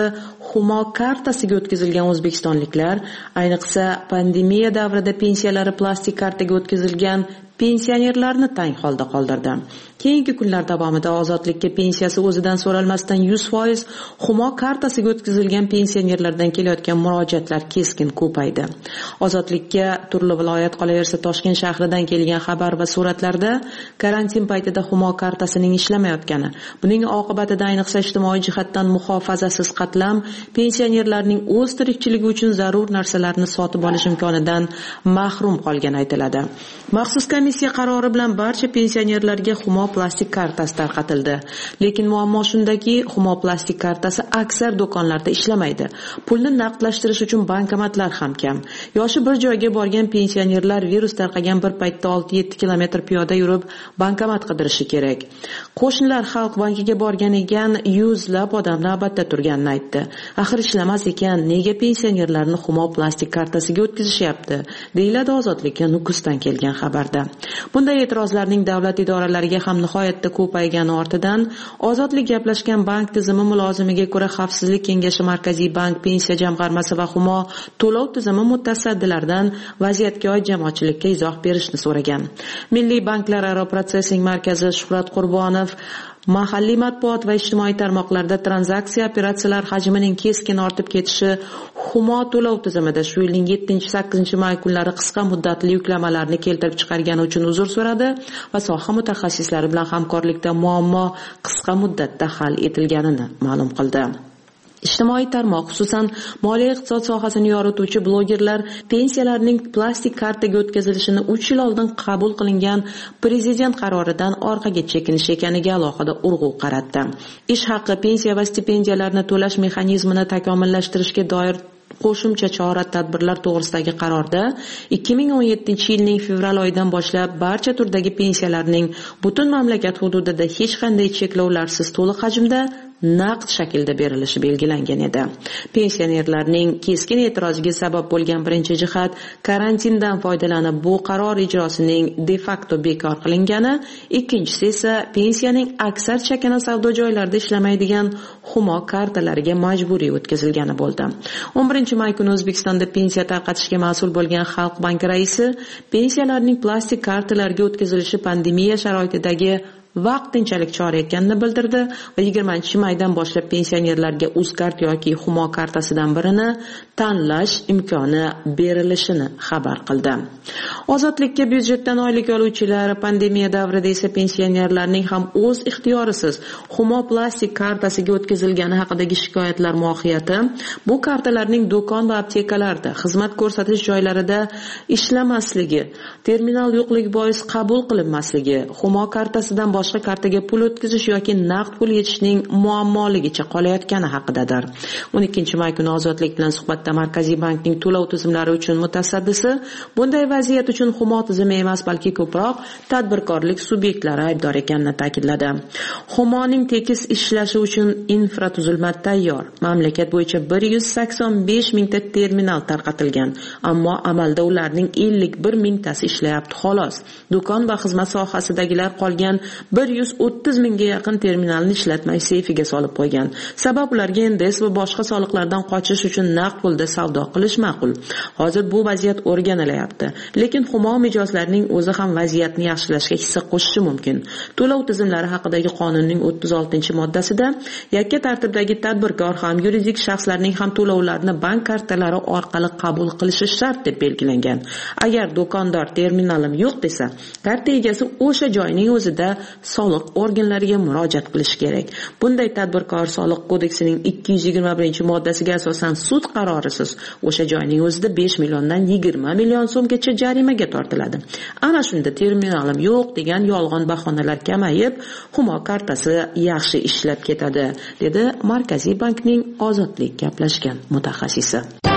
Humo kartasiga o'tkazilgan o'zbekistonliklar, ayniqsa pandemiya davrida pensiyalari plastik kartaga o'tkazilgan pensionerlarni tang holda qoldirdi. Keyingi kunlar davomida ozodlikka pensiyasi o'zidan so'ralmasdan yuz foiz Humo kartasiga o'tkazilgan pensionerlardan kelayotgan murojaatlar keskin ko'paydi. Ozodlikka turli viloyat, qolaversa Toshkent shahridan kelgan xabar va suratlarda karantin paytida Humo kartasining ishlamayotgani, buning oqibatida ayniqsa ijtimoiy jihatdan muhofazasiz qatlam pensionerlarning o'z tirikchiligi uchun zarur narsalarni sotib olish imkonidan mahrum qolgani aytiladi. Maxsus komissiya qarori bilan barcha pensionerlarga Humo plastik kartasi tarqatildi. Lekin muammo shundaki, Humo plastik kartasi aksar do'konlarda ishlamaydi. Pulni naqdlashtirish uchun bankomatlar ham kam. Yoshi bir joyga borgan pensionerlar virus tarqagan bir paytda olti yetti kilometr piyoda yurib bankomat qidirishi kerak. Qo'shnilar Xalq bankiga borgan ekan, yuzlab odam navbatda turganini aytdi. Axir ishlamas ekan, nega pensionerlarni Humo plastik kartasiga o'tkazishyapti? Deyiladi Ozodlikka Nukusdan kelgan xabarda. Bunday e'tirozlarning davlat idoralariga ham nihoyatda ko'paygani ortidan Ozodlik gaplashgan bank tizimi mulozimiga ko'ra Xavfsizlik kengashi Markaziy bank pensiya jamg'armasi va Humo to'lov tizimi mutasaddilaridan vaziyatga oid jamoatchilikka izoh berishni so'ragan. Milliy banklararo protsessing markazi Shuhrat Qurbonov mahalliy matbuot va ijtimoiy tarmoqlarda tranzaksiya operatsiyalar hajmining keskin ortib ketishi Humo to'lov tizimida shu yilning yettinchi sakkizinchi may kunlari qisqa muddatli yuklamalarni keltirib chiqargani uchun uzr so'radi va soha mutaxassislari bilan hamkorlikda muammo qisqa muddatda hal etilganini ma'lum qildi. Ijtimoiy tarmoq, xususan moliya iqtisod sohasini yorituvchi blogerlar pensiyalarning plastik kartaga o'tkazilishini uch yil oldin qabul qilingan prezident qaroridan orqaga chekinish ekaniga alohida urg'u qaratdi. Ish haqi, pensiya va stipendiyalarni to'lash mexanizmini takomillashtirishga doir qo'shimcha chora-tadbirlar to'g'risidagi qarorda ikki ming o'n yettinchi yilning fevral oyidan boshlab barcha turdagi pensiyalarning butun mamlakat hududida hech qanday cheklovlarsiz to'liq hajmda naqd shaklda berilishi belgilangan edi. Pensionerlarning keskin e'tiroziga sabab bo'lgan birinchi jihat karantindan foydalanib bu qaror ijrosining de facto bekor qilingani, ikkinchisi esa pensiyaning aksar chakana savdo joylarida ishlamaydigan Humo kartalariga majburiy o'tkazilgani bo'ldi. o'n birinchi may kuni O'zbekistonda pensiya tarqatishga mas'ul bo'lgan Xalq banki raisi pensiyalarning plastik kartalarga o'tkazilishi pandemiya sharoitidagi vaqtinchalik chora ekanini bildirdi va yigirmanchi maydan boshlab pensionerlarga Uzkart yoki Humo kartasidan birini tanlash imkoni berilishini xabar qildi. Ozodlikka byudjetdan oylik oluvchilar, pandemiya davrida esa pensionerlarning ham o'z ixtiyorisiz Humo plastik kartasiga o'tkazilgani haqidagi shikoyatlar mohiyati bu kartalarning do'kon va aptekalarda, xizmat ko'rsatish joylarida ishlamasligi, terminal yo'qligi bois qabul qilinmasligi, Humo kartasidan boshqa kartaga pul o'tkazish yoki naqd pul yetishning muammoligicha qolayotgani haqidadir. o'n ikkinchi may kuni Ozodlik bilan suhbatda Markaziy bankning to'lov tizimlari uchun mutasaddisi bunday vaziyat uchun Humo tizimi emas, balki ko'proq tadbirkorlik subyektlari aybdor ekanini ta'kidladi. Humoning tekis ishlashi uchun infratuzilma tayyor. Mamlakat bo'yicha bir yuz sakson besh mingta terminal tarqatilgan, ammo amalda ularning ellik bir mingtasi ishlayapti xolos. Do'kon va xizmat sohasidagilar qolgan bir yuz o'ttiz mingga yaqin terminalni ishlatmay seyfiga solib qo'ygan. Sabab ularga endes va boshqa soliqlardan qochish uchun naqd pulda savdo qilish ma'qul. Hozir bu vaziyat o'rganilyapti, lekin Humo mijozlarining o'zi ham vaziyatni yaxshilashga hissa qo'shishi mumkin. To'lov tizimlari haqidagi qonunning o'ttiz oltinchi moddasida yakka tartibdagi tadbirkor ham yuridik shaxslarning ham to'lovlarni bank kartalari orqali qabul qilishi shart deb belgilangan. Agar do'kondor terminalim yo'q desa, karta egasi o'sha joyning o'zida soliq organlariga murojaat qilish kerak. Bunday tadbirkor Soliq kodeksining ikki yuz yigirma birinchi moddasiga asosan sud qarorisiz o'sha joyning o'zida besh milliondan yigirma million so'mgacha jarimaga tortiladi. Ana shunda terminalim yo'q degan yolg'on bahonalar kamayib, Humo kartasi yaxshi ishlab ketadi, dedi Markaziy bankning Ozodlik gaplashgan mutaxassisi.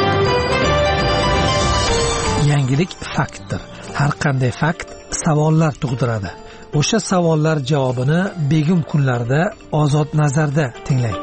Yangilik faktdir. Har qanday fakt savollar tug'diradi. O'sha savollar javobini begim kunlarda Ozod nazarda tinglang.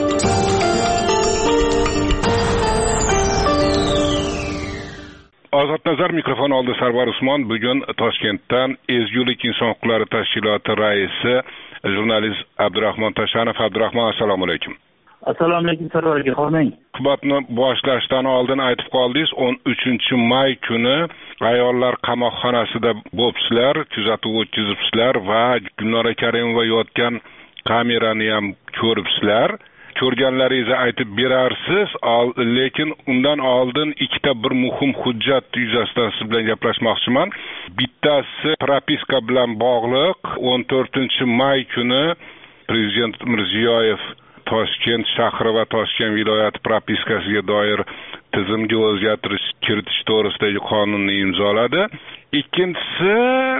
Ozod nazar mikrofon oldi Sarvar Usmon. Bugun Toshkentdan Ezgulik inson huquqlari tashkiloti raisi jurnalist Abdurahmon Tashanov. Abdurahmon, assalomu alaykum. Assalomu alaykum Sarvar aka, xo'ming. Suhbatni boshlashdan oldin aytib qoldingiz, o'n uchinchi may kuni ayollar qamoqxonasida bo'libsizlar, kuzatuv o'tkazibsizlar va Gulnora Karimova yotgan kamerani ham ko'ribsizlar. Ko'rganlaringizni aytib berarsiz, lekin undan oldin ikkita bir muhim hujjat yuzasidan siz bilan gaplashmoqchiman. Bittasi propiska bilan bog'liq. o'n to'rtinchi may kuni Prezident Mirziyoyev Toshkent shahri va Toshkent viloyati propiskasiga doir tizimga o'zgartirish kiritish to'g'risidagi qonunni imzoladi. Ikkinchisi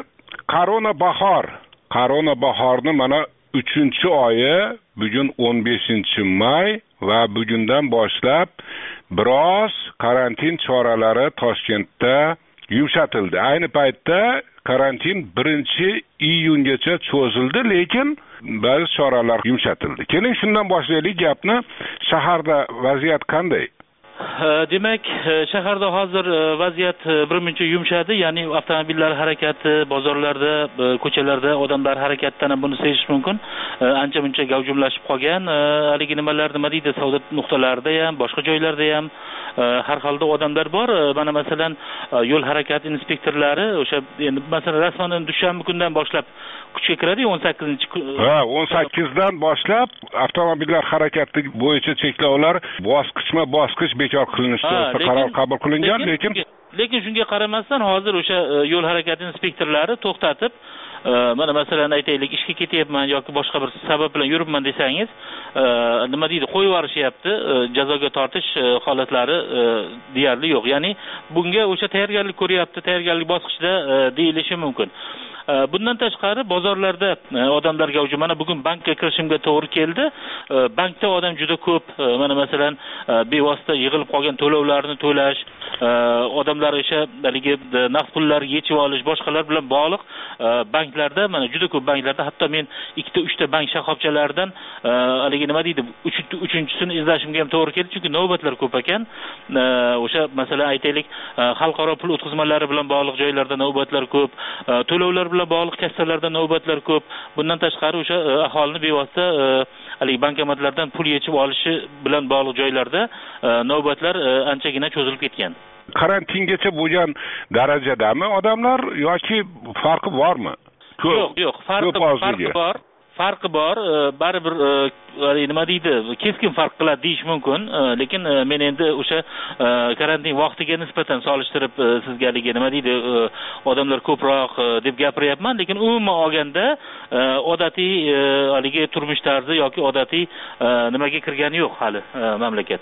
Korona bahor. Korona bahorni mana uchinchi oyi, bugun o'n beshinchi may va bugundan boshlab biroz karantin choralari Toshkentda yumshatildi. Ayni paytda karantin birinchi iyungacha cho'zildi, lekin ba'zi choralar yumshatildi. Keling shundan boshlaylik gapni. Shaharda vaziyat qanday? Demak, shaharda hozir vaziyat birmuncha yumshadi, ya'ni avtomobillar harakati, bozorlarda, ko'chalarda odamlar harakatidan ham buni sezish mumkin. Ancha-muncha gavjumlashib qolgan, haligi nimalar nima deydi, savdo nuqtalarida ham, boshqa joylarda ham har xilda odamlar bor. Mana masalan, yo'l harakati inspektorlari o'sha endi masalan rasman dushanba kundan boshlab kuchga kiradi, o'n sakkizinchi Ha, o'n sakkizdan boshlab avtomobillar harakati bo'yicha cheklovlar bosqichma-bosqich bekor qilinishi to'g'risida qaror qabul qilingan, lekin lekin shunga qaramasdan hozir o'sha yo'l harakati inspektorlari to'xtatib, mana masalan aytaylik, ishga ketyapman yoki boshqa bir sabab bilan yuribman desangiz, nima deydi, qo'yib yuborishyapti, jazoga tortish holatlari deyarli yo'q. Ya'ni bunga o'sha tayyorgarlik ko'ryapti, tayyorgarlik bosqichida deyilishi mumkin. Bundan tashqari bozorlarda odamlar gavjum. Mana bugun bankka kirishimga to'g'ri keldi. Bankda odam juda ko'p. Mana masalan bevosita yig'ilib qolgan to'lovlarni to'lash, odamlar o'sha haligi naqd pullarni yechib olish, boshqalar bilan bog'liq banklarda, mana juda ko'p banklarda, hatto men ikkita uchta bank shoxobchalaridan haligi nima deydi, uchinchisini izlashimga ham to'g'ri keldi, chunki navbatlar ko'p ekan. O'sha masalan aytaylik, xalqaro pul o'tkazmalari bilan bog'liq joylarda navbatlar ko'p, to'lovlar bilan bog'liq kassalarda navbatlar ko'p. Bundan tashqari o'sha aholini bevosita haligi bankomatlardan pul yechib olishi bilan bog'liq joylarda navbatlar anchagina cho'zilib ketgan. Karantingacha bo'lgan darajadami odamlar yoki farqi bormi? Yo'q, yo'q, farqi farqi bor. Farqi bor, baribir nima deydi, keskin farq qiladi deyish mumkin, lekin men endi o'sha karantin vaqtiga nisbatan solishtirib sizga nima deydi, odamlar ko'proq deb gapiryapman, lekin umuman olganda odatiy haligi turmush tarzi yoki odatiy nimaga kirgani yo'q hali mamlakat.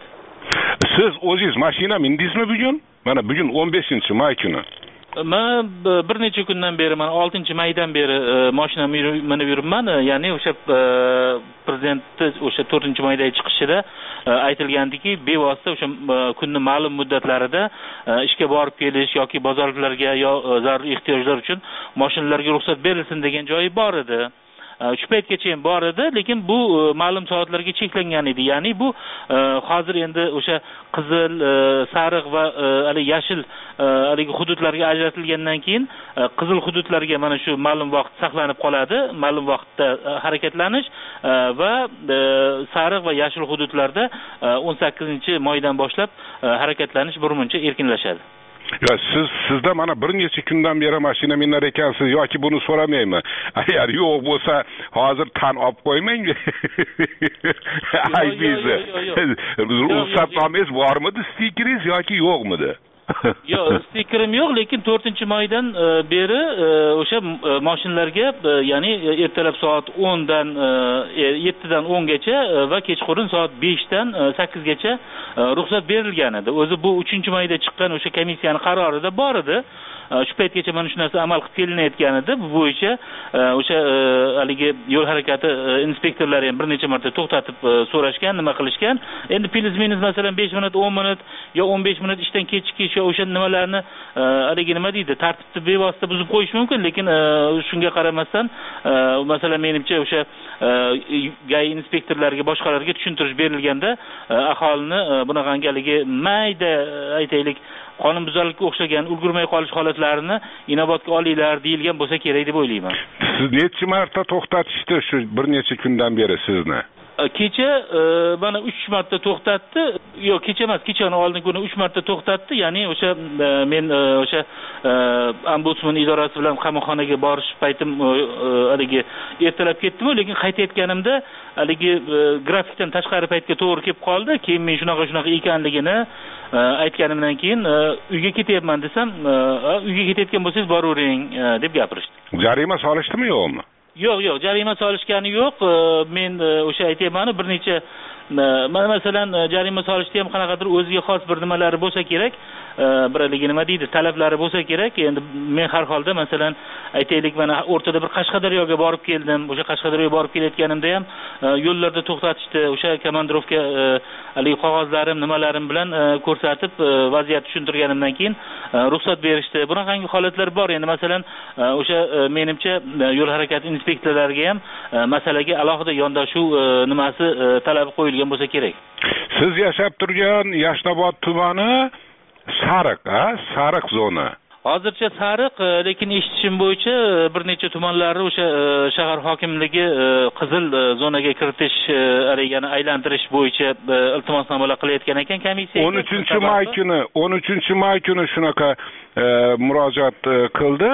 Siz o'zingiz mashina mindingizmi bugun? Mana bugun o'n beshinchi may kuni. Men bir necha kundan beri, mana oltinchi maydan beri mashina minib yuribman. Ya'ni o'sha prezidentning o'sha to'rtinchi maydagi chiqishida aytilgandiki, bevosita o'sha kunning ma'lum muddatlarida ishga borib kelish yoki bozorlarga yo zarur ehtiyojlar uchun mashinalarga ruxsat berilsin degan joyi bor edi. Shu paytgacha ham bor edi, lekin bu ma'lum soatlarga cheklangan edi. Ya'ni bu hozir endi o'sha qizil, sariq va hali yashil haligi hududlarga ajratilgandan keyin qizil hududlarga mana shu ma'lum vaqt saqlanib qoladi, ma'lum vaqtda harakatlanish va sariq va yashil hududlarda o'n sakkizinchi maydan boshlab harakatlanish birmuncha erkinlashadi. Ya siz sizda mana bir necha kundan beri mashina minar ekansiz yoki buni so'ramaymi? Agar yo'q bo'lsa, hozir tan olib qo'ymang. Aybizni. Ruxsatnomangiz bormidi, stikeringiz yoki yo'qmidi? Yo'q, stikerim yo'q, lekin to'rtinchi maydan beri o'sha mashinalarga, ya'ni ertalab soat o'ndan yettidan o'ngacha va kechqurun soat beshdan sakkizgacha ruxsat berilgan edi. O'zi bu uchinchi mayda chiqqan o'sha komissiyaning qarorida bor edi. Shu paytgacha mana shu narsa amal qilib kelinayotgan edi. Bu bo'yicha o'sha haligi yo'l harakati inspektorlari ham bir necha marta to'xtatib so'rashgan, nima qilishgan. Endi plus-minus masalan besh minut, o'n minut yo o'n besh minut ishdan kechikish yo o'sha nimalarni haligi nima deydi, tartibni bevosita buzib qo'yish mumkin, lekin shunga qaramasdan masalan menimcha o'sha gay inspektorlarga, boshqalarga tushuntirish berilganda aholini bunaqangaligi mayda aytaylik qonunbuzarlikka o'xshagan ulgurmay qolish holatlarini inobatga olinglar deyilgan bo'lsa kerak deb o'ylayman. Siz necha marta to'xtatishdi shu bir necha kundan beri sizni? kecha mana uch marta to'xtatdi. Yo'q, kecha emas, kechani oldingi kuni uch marta to'xtatdi. Ya'ni o'sha men o'sha ombudsman idorasi bilan qamoqxonaga borish paytim haligi ertalab ketdim, lekin qaytayotganimda haligi grafikdan tashqari paytga to'g'ri kelib qoldi. Keyin men shunaqa shunaqa ekanligini aytganimdan keyin uyga ketyapman desam, uyga ketayotgan bo'lsangiz boravering deb gapirishdi. Jarima solishdimi yo'qmi? Yo'q, yo'q, jarima solishgani yo'q. Men o'sha aytayman, bir necha mana masalan jarima solishda ham qanaqadir o'ziga xos bir nimalari bo'lsa kerak, bir haligi nima deydi, talablari bo'lsa kerak. Endi men har holda masalan aytaylik, mana o'rtada bir Qashqadaryoga borib keldim. O'sha Qashqadaryoga borib kelayotganimda ham yo'llarda to'xtatishdi. O'sha komandirovka haligi qog'ozlarim, nimalarim bilan ko'rsatib vaziyatni tushuntirganimdan keyin ruxsat berishdi. Bunaqangi holatlar bor. Endi masalan o'sha menimcha yo'l harakati inspektorlariga ham masalaga alohida yondashuv nimasi talab qo'yilgan bo'lsa kerak. Siz yashab turgan Yashnobod tumani sariq, ha? Sariq zona. Hozircha sariq, lekin eshitishim bo'yicha bir necha tumanlarni o'sha shahar hokimligi qizil zonaga kiritish, yana aylantirish bo'yicha iltimosnomalar qilayotgan ekan komissiya. o'n uchinchi may kuni, o'n uchinchi may kuni shunaqa murojaat qildi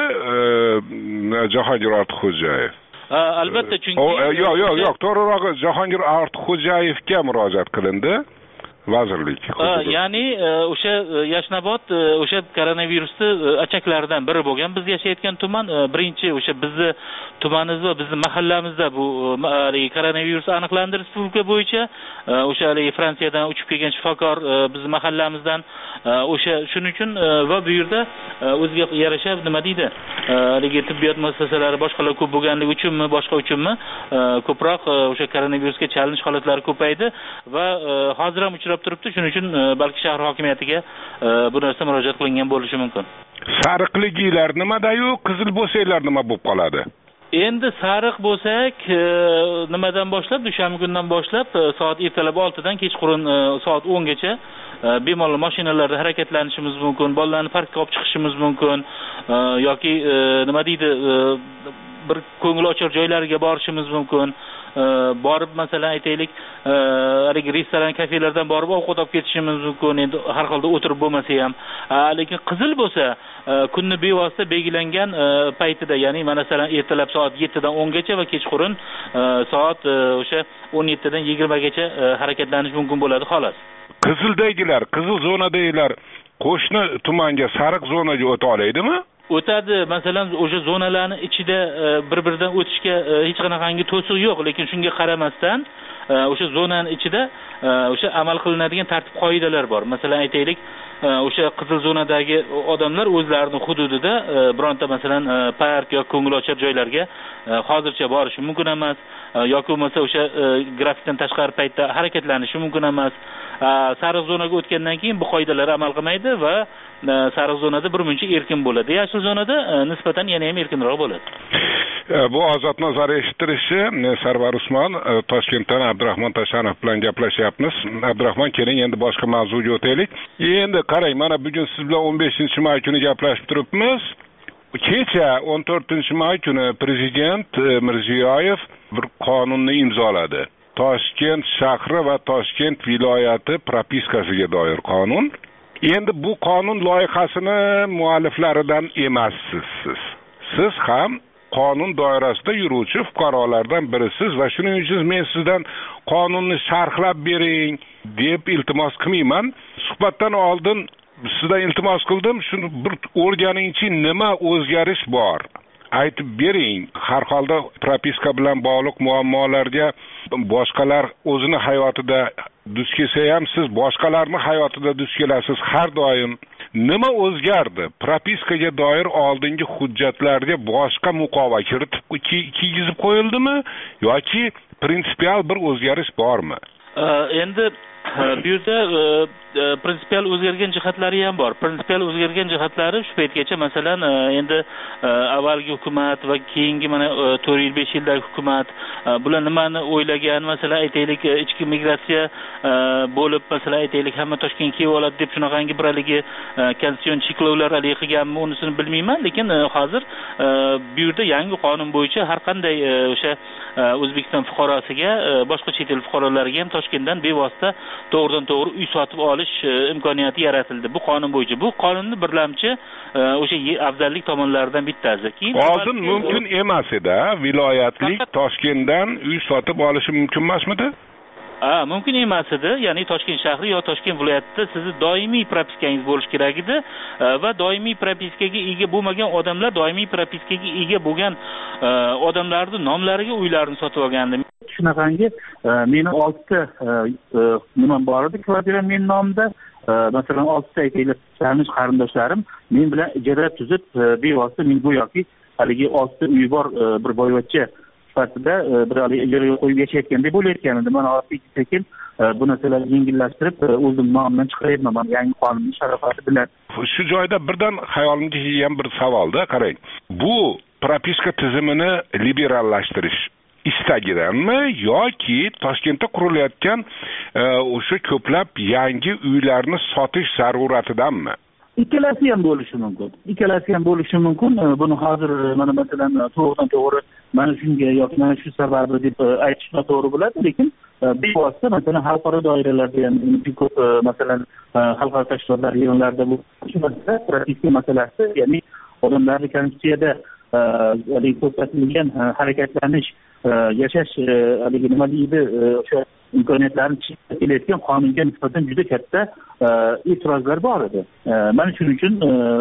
Jahongir Ortiqxo'jayev. Albatta, chunki yo'q, yo'q, yo'q, to'g'rirog'i Jahongir Ortiqxo'jayevga murojaat qilindi. Vazirlik. Ya'ni o'sha Yashnobod o'sha koronavirusni achaklaridan biri bo'lgan. Biz yashayotgan tuman birinchi o'sha bizni tumanimizda va bizni mahallamizda bu koronavirus aniqlandi respublika bo'yicha. O'sha Fransiyadan uchib kelgan shifokor bizni mahallamizdan o'sha shuning uchun va bu yerda o'ziga yarasha nima deydi? Haligi tibbiyot muassasalari boshqalar ko'p bo'lganligi uchunmi, boshqa uchunmi ko'proq o'sha koronavirusga chalinish holatlari ko'paydi va hozir ham uchrab turibdi. Shuning uchun balki shahar hokimiyatiga bu narsa murojaat qilingan bo'lishi mumkin. Sariqliklar nimada-yu, qizil bo'lsanglar nima bo'lib qoladi? Endi sariq bo'lsak, nimadan boshlab, dushanba kundan boshlab soat ertalab oltidan kechqurun soat o'ngacha bemalol mashinalarda harakatlanishimiz mumkin, bolalarni parkka olib chiqishimiz mumkin yoki nima deydi, bir ko'ngilochar joylarga borishimiz mumkin. Borib masalan aytaylik, haligi restoran, kafelardan borib ovqat olib ketishimiz mumkin. Endi har holda o'tirib bo'lmasa ham, lekin qizil bo'lsa, kunni bevosita belgilangan paytida, ya'ni masalan ertalab soat yettidan o'ngacha va kechqurun soat o'sha o'n yettidan yigirmagacha harakatlanish mumkin bo'ladi, xolos. Qizildagilar, qizil zonadagilar qo'shni tumanga sariq zonaga o'ta oladimi? O'tadi. Masalan, o'sha zonalarning ichida bir-biridan o'tishga hech qanaqangi to'siq yo'q, lekin shunga qaramasdan o'sha zonaning ichida o'sha amal qilinadigan tartib qoidalar bor. Masalan, aytaylik, o'sha qizil zonadagi odamlar o'zlarining hududida bironta masalan park yoki ko'ngilochar joylarga hozircha borishi mumkin emas, yoki bo'lmasa o'sha grafikdan tashqari paytda harakatlanishi mumkin emas. Sariq zonaga o'tgandan keyin bu qoidalar amal qilmaydi va sariq zonada birmuncha erkin bo'ladi. Yashil zonada nisbatan yana ham erkinroq bo'ladi. Bu ozod nazar eshittirishi Sarvar Usmon Toshkentdan Abdurahmon Tashanov bilan gaplashyapmiz. Abdurahmon, keling endi boshqa mavzuga o'taylik. Endi qarang, mana bugun siz bilan o'n beshinchi may kuni gaplashib turibmiz. Kecha o'n to'rtinchi may kuni prezident Mirziyoyev bir qonunni imzoladi. Toshkent shahri va Toshkent viloyati propiskasiga doir qonun. Endi bu qonun loyihasini mualliflaridan emassiz siz. Siz ham qonun doirasida yuruvchi fuqarolardan birisiz va shuning uchun men sizdan qonunni sharhlab bering deb iltimos qilmayman. Suhbatdan oldin sizdan iltimos qildim, shuni bir o'rganingchi, nima o'zgarish bor? Aytib bering. Har holda propiska bilan bog'liq muammolarga boshqalar o'zini hayotida duch kelsa ham siz boshqalarning hayotida duch kelasiz har doim. Nima o'zgardi? Propiskaga doir oldingi hujjatlarga boshqa muqova kiritib kiygizib qo'yildimi yoki prinsipial bir o'zgarish bormi? Endi bu yerda prinsipial o'zgargan jihatlari ham bor. Prinsipial o'zgargan jihatlari shu paytgacha masalan endi avvalgi hukumat va keyingi mana to'rt yil besh yildagi hukumat bular nimani o'ylagan, masalan aytaylik ichki migratsiya bo'lib masalan aytaylik hamma Toshkentga kelib oladi deb shunaqangi bir haligi konstitutsion cheklovlar hali qilganmi unisini bilmayman, lekin hozir bu yerda yangi qonun bo'yicha har qanday o'sha O'zbekiston fuqarosiga boshqa chet el fuqarolariga ham Toshkentdan bevosita to'g'ridan to'g'ri uy sotib olish imkoniyati yaratildi. Bu qonun bo'yicha. Bu qonunni birlamchi o'sha afzallik tomonlaridan bittasi. Keyin oldin mumkin emas edi, viloyatlik Toshkentdan uy sotib olishi mumkin emasmidi? Ha, mumkin emas edi. Ya'ni Toshkent shahri yo Toshkent viloyatida sizni doimiy propiskangiz bo'lish kerak edi va doimiy propiskaga ega bo'lmagan odamlar doimiy propiskaga ega bo'lgan odamlarning nomlariga uylarni sotib olgandi. Shunaqangi meni oltita nima bor edi, kvartira men nomimda, masalan oltita aytaylik tanish qarindoshlarim men bilan ijara tuzib bevosita men go'yoki haligi oltita uy bor bir boyvachcha sifatida bir ijaraga qo'yib yashayotgan deb o'ylayotgan edim. Mana hozir sekin bu narsalarni yengillashtirib o'zim nomimdan chiqaryapman yangi qonunning sharofati bilan. Shu joyda birdan hayolimga kelgan bir savolda qarang. Bu propiska tizimini liberallashtirish istagidanmi yoki Toshkentda qurilayotgan o'sha ko'plab yangi uylarni sotish zaruratidanmi? Ikkalasi ham bo'lishi mumkin. Ikkalasi ham bo'lishi mumkin. Buni hozir mana masalan to'g'ridan to'g'ri mana shunga yoki mana shu sababli deb aytish noto'g'ri bo'ladi, lekin bevosita masalan xalqaro doiralarda ham ko'p masalan xalqaro tashkilotlar yig'inlarida bu propiska masalasi, ya'ni odamlarni konstitutsiyada ko'rsatilgan harakatlanish, yashash haligi nima deydi o'sha imkoniyatlarni cheklashga qonunga nisbatan juda katta e'tirozlar bor edi. Mana shuning uchun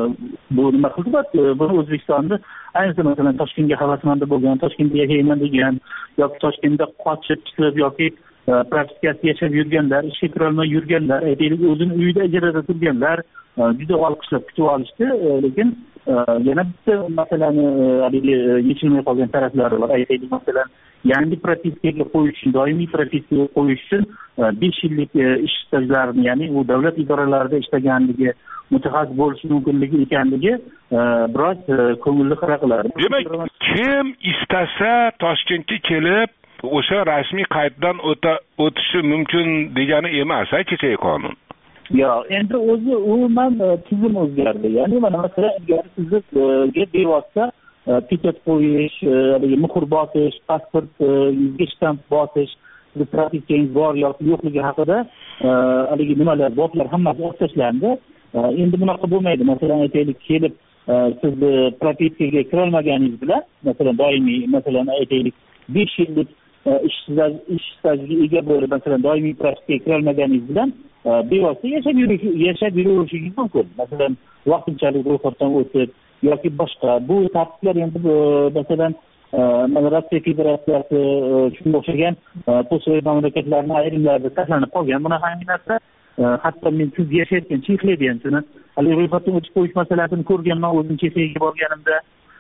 bu nima xizmat buni O'zbekistonda ayniqsa masalan Toshkentga havasmand bo'lgan, Toshkentda yashayman degan yoki Toshkentda qochib chiqib yoki propiskasiz yashab yurganlar, ishga kira olmay yurganlar, aytaylik o'zini uyida ijarada turganlar juda olqishlab kutib olishdi, lekin yana bitta masalani haligi yechilmay qolgan taraflari bor. Aytaylik masalan yangi propiskaga qo'yish uchun, doimiy propiskaga qo'yish uchun besh yillik ish stajlarini, ya'ni u davlat idoralarida ishlaganligi, mutaxassis bo'lishi mumkinligi ekanligi biroz ko'ngilli xira qiladi. Demak, kim istasa Toshkentga kelib o'sha rasmiy qayddan o'tishi mumkin degani emas, kechagi qonun. Yo, endi o'zi umuman tizim o'zgardi. Ya'ni mana masalan ilgari sizga bevosita pechat qo'yish, muhr bosish, pasportga shtamp bosish, propiskangiz bor yoki yo'qligi haqida haligi nimalar, botlar hammasi olib tashlandi. Endi bunaqa bo'lmaydi. Masalan aytaylik kelib siz propiskaga kira olmaganingiz bilan, masalan doimiy, masalan aytaylik besh yillik ish stajiga ega bo'lib, masalan doimiy propiskaga kira olmaganingiz bilan bevosita yashab yurish yashab yurishingiz mumkin. Masalan vaqtinchalik ro'yxatdan o'tib yoki boshqa bu tartiblar endi masalan Rossiya Federatsiyasi shunga o'xshagan postsovet mamlakatlarning ayrimlarida tashlanib qolgan bunaqangi narsa. Hatto men siz yashayotgan Chexiyada ham shuni hali ro'yxatdan o'tib qo'yish masalasini ko'rganman o'zim Chexiyaga borganimda.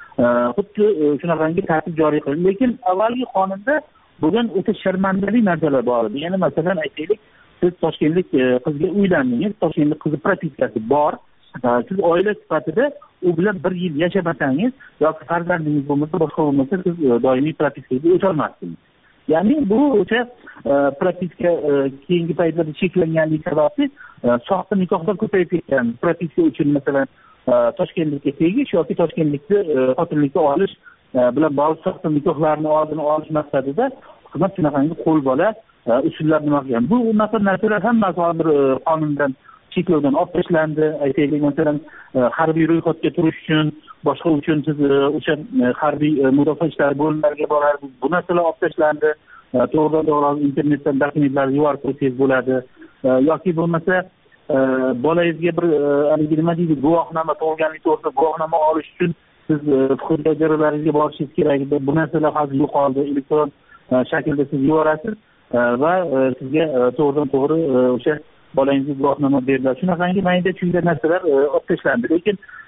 Xuddi shunaqangi tartib joriy qilindi, lekin avvalgi qonunda bo'lgan o'ta sharmandali narsalar bor edi. Ya'ni masalan aytaylik siz Toshkentlik qizga uylandingiz, Toshkentlik qiz propiskasi bor. Siz oila sifatida u bilan bir yil yashamasangiz yoki farzandingiz bo'lmasa, boshqa bo'lmasa siz doimiy propiskaga o'ta olmassiz. Ya'ni bu o'sha propiska keyingi paytlarda cheklanganligi sababli soxta nikohlar ko'payib ketgan. Propiska uchun masalan Toshkentlikka tegish yoki Toshkentlikni xotinlikka olish bilan bog'liq soxta nikohlarni oldini olish maqsadida hukumat shunaqangi qo'lbola usullar nima qilgan. Bu unaqa narsalar hammasi hozir qonundan cheklovdan olib tashlandi. Aytaylik masalan harbiy ro'yxatga turish uchun, boshqa uchun siz o'sha harbiy mudofaa ishlari bo'limlariga borasiz. Bu narsalar olib tashlandi. To'g'ridan to'g'ri internetdan dokumentlarni yuborib qo'ysangiz bo'ladi. Yoki bo'lmasa bolangizga bir haligi nima deydi, guvohnoma, tug'ilganlik to'g'risida guvohnoma olish uchun siz huquqiy ijaralaringizga borishingiz kerak edi. Bu narsalar hozir yo'qoldi. Elektron shaklda siz yuborasiz va sizga to'g'ridan to'g'ri o'sha bolangizga guvohnoma beriladi. Shunaqangi mayda chuyda narsalar olib tashlandi. Lekin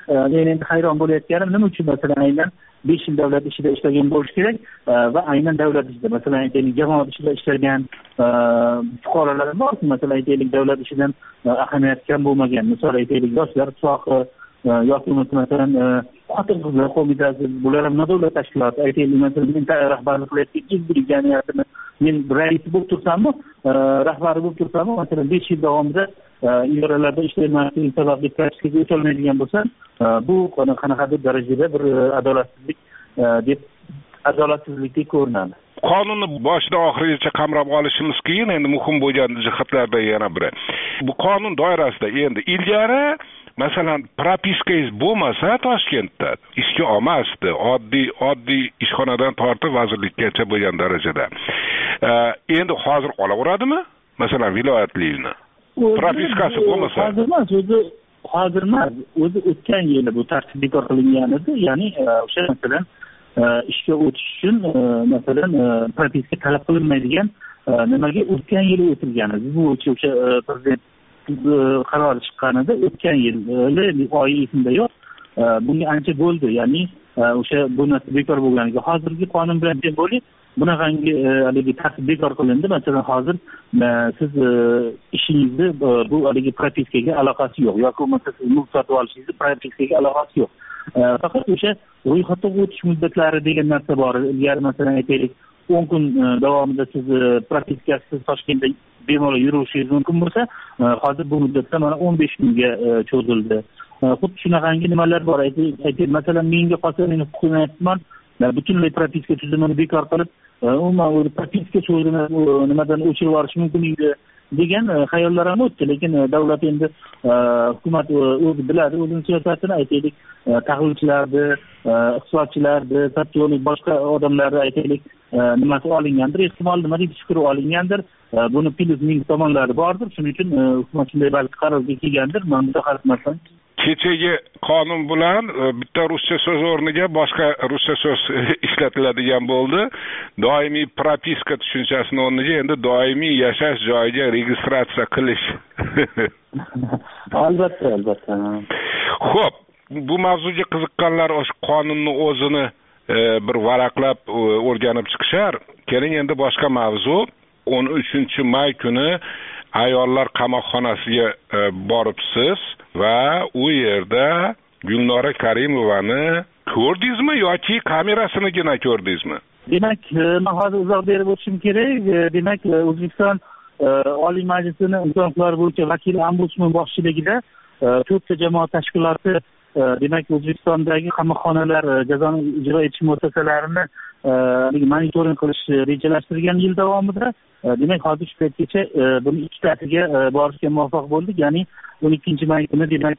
men endi hayron bo'layotganim, nima uchun masalan aynan besh yil davlat ishida ishlagan bo'lish kerak va aynan davlat ishida, masalan aytaylik jamoat ishida ishlagan fuqarolar bor, masalan aytaylik davlat ishidan ahamiyati kam bo'lmagan, misol aytaylik yoshlar ittifoqi yoki masalan xotin-qizlar qo'mitasi, bular ham nodavlat tashkilot, aytaylik masalan men rahbarlik qilayotgan izbilik jamiyatini men raisi bo'lib tursammi, rahbari bo'lib tursammi, masalan besh yil davomida idoralarda ishlayotganim sababli praktikaga o'tolmaydigan bo'lsam, bu qanaqadir darajada bir adolatsizlik deb adolatsizlikdek ko'rinadi. Qonunni boshidan oxirigacha qamrab olishimiz qiyin, endi muhim bo'lgan jihatlardan yana biri. Bu qonun doirasida endi ilgari masalan propiskangiz bo'lmasa Toshkentda ishga olmasdi, oddiy oddiy ishxonadan tortib vazirlikkacha bo'lgan darajada. Endi hozir olaveradimi? Masalan viloyatlikni propiskasi bo'lmasa. Hozir emas, o'zi hozir emas, o'zi o'tgan yili bu tartib bekor qilingan edi. Ya'ni o'sha masalan ishga o'tish uchun masalan propiska talab qilinmaydigan nimaga o'tgan yili o'tilgan edi. Bu o'sha prezident qarori chiqqanida o'tgan yil oyi esimda yo'q. Bunga ancha bo'ldi. Ya'ni o'sha bu narsa bekor bo'lganiga hozirgi qonun bilan jim bo'lib bunaqangi haligi tartib bekor qilindi. Masalan hozir siz ishingizni bu haligi propiskaga aloqasi yo'q yoki bo'lmasa siz mulk sotib olishingizni propiskaga aloqasi yo'q. Faqat o'sha ro'yxatdan o'tish muddatlari degan narsa bor. Ilgari masalan aytaylik o'n kun davomida siz propiskasiz Toshkentda bemalol yurishingiz mumkin bo'lsa, hozir bu muddatda mana o'n besh kunga cho'zildi. Xuddi shunaqangi nimalar bor. Aytaylik masalan menga qolsa meni huquqim aytman butunlay propiska tuzumini bekor qilib, umuman propiska so'zini nimadan o'chirib yuborish mumkin edi degan xayollar ham o'tdi. Lekin davlat endi hukumat o'zi biladi o'zining siyosatini. Aytaylik tahlilchilarni, iqtisodchilarni, sotsiolog boshqa odamlarni aytaylik nimasi olingandir, ehtimol nima deb fikr olingandir. Buni plyusning tomonlari bordir. Shuning uchun hukumat shunday balki qarorga kelgandir. Men mutaxassis emasman. Kechagi qonun bilan bitta ruscha so'z o'rniga boshqa ruscha so'z ishlatiladigan bo'ldi. Doimiy propiska tushunchasini o'rniga endi doimiy yashash joyiga registratsiya qilish. Albatta, albatta. Xo'p, bu mavzuga qiziqqanlar o'sha qonunni o'zini bir varaqlab o'rganib chiqishar. Keling endi boshqa mavzu. o'n uchinchi may kuni ayollar qamoqxonasiga boribsiz va u yerda Gulnora Karimovani ko'rdingizmi yoki kamerasinigina ko'rdingizmi? Demak, men hozir izoh berib o'tishim kerak. Demak, O'zbekiston Oliy Majlisining imkoniyatlar bo'yicha vakil ombudsman boshchiligida to'rtta jamoat tashkiloti demak O'zbekistondagi qamoqxonalar jazoni ijro etish muassasalarini monitoring qilish rejalashtirilgan yil davomida demak hozir shu paytgacha buni ikkitasiga borishga muvaffaq bo'ldik. Ya'ni o'n ikkinchi may kuni demak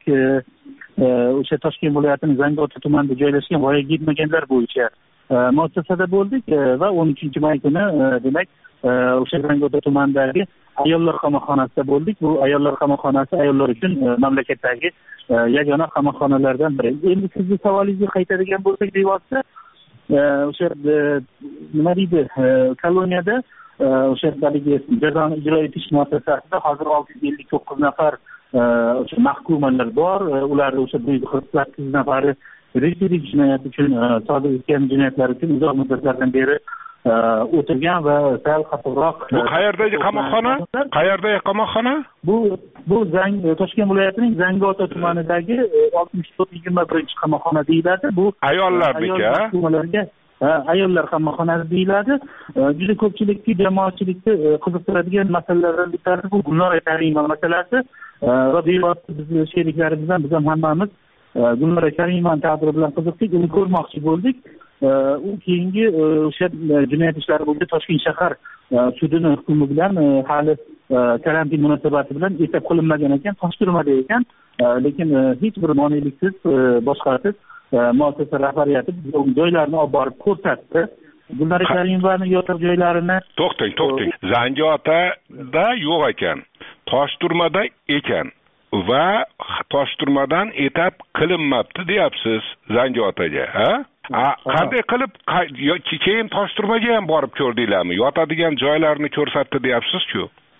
o'sha Toshkent viloyatining Zangiota tumanida joylashgan voyaga yetmaganlar bo'yicha muassasada bo'ldik va o'n uchinchi may kuni demak o'sha Zangiota tumanidagi ayollar qamoqxonasida bo'ldik. Bu ayollar qamoqxonasi ayollar uchun mamlakatdagi yagona qamoqxonalardan biri. Endi sizning savolingizga qaytadigan bo'lsak, bevosita o'sha nima deydi koloniyada o'sha haligi jazoni ijro etish muassasasida hozir olti yuz ellik to'qqiz nafar o'sha mahkumlar bor. Ular o'sha qirq sakkiz nafari retsidiv jinoyat uchun sodir etgan jinoyatlar uchun uzoq muddatlardan beri o'tirgan va sal qattiqroq. Bu qayerdagi qamoqxona? Qayerdagi qamoqxona? Bu bu Zang Toshkent viloyatining Zangiota tumanidagi oltmish to'rt yigirma birinchi qamoqxona deyiladi. Bu ayollarniki. Ayollar qamoqxonasi deyiladi. Juda ko'pchilikni jamoatchilikni qiziqtiradigan masalalardan bittasi bu Gulnora Karimova masalasi va bevosita bizning sheriklarimizdan biz ham hammamiz Gulnora Karimovani taqdiri bilan qiziqdik, uni ko'rmoqchi bo'ldik. U keyingi o'sha jinoyat ishlari bo'yicha Toshkent shahar sudini hukmi bilan hali karantin munosabati bilan e'tirof qilinmagan ekan, tosh turmadi ekan, lekin hech bir moneliksiz boshqasiz muassasa rahbariyati joylarni olib borib ko'rsatdi. Gulnora Karimovani yotoq joylarini to'xtang, to'xtang. Zangiotada yo'q ekan, Toshturmada ekan va Toshturmadan etap qilinmabdi deyapsiz Zangiotaga, ha? Qanday qilib keyin Toshturmaga ham borib ko'rdinglarmi? Yotadigan joylarni ko'rsatdi deyapsiz-ku.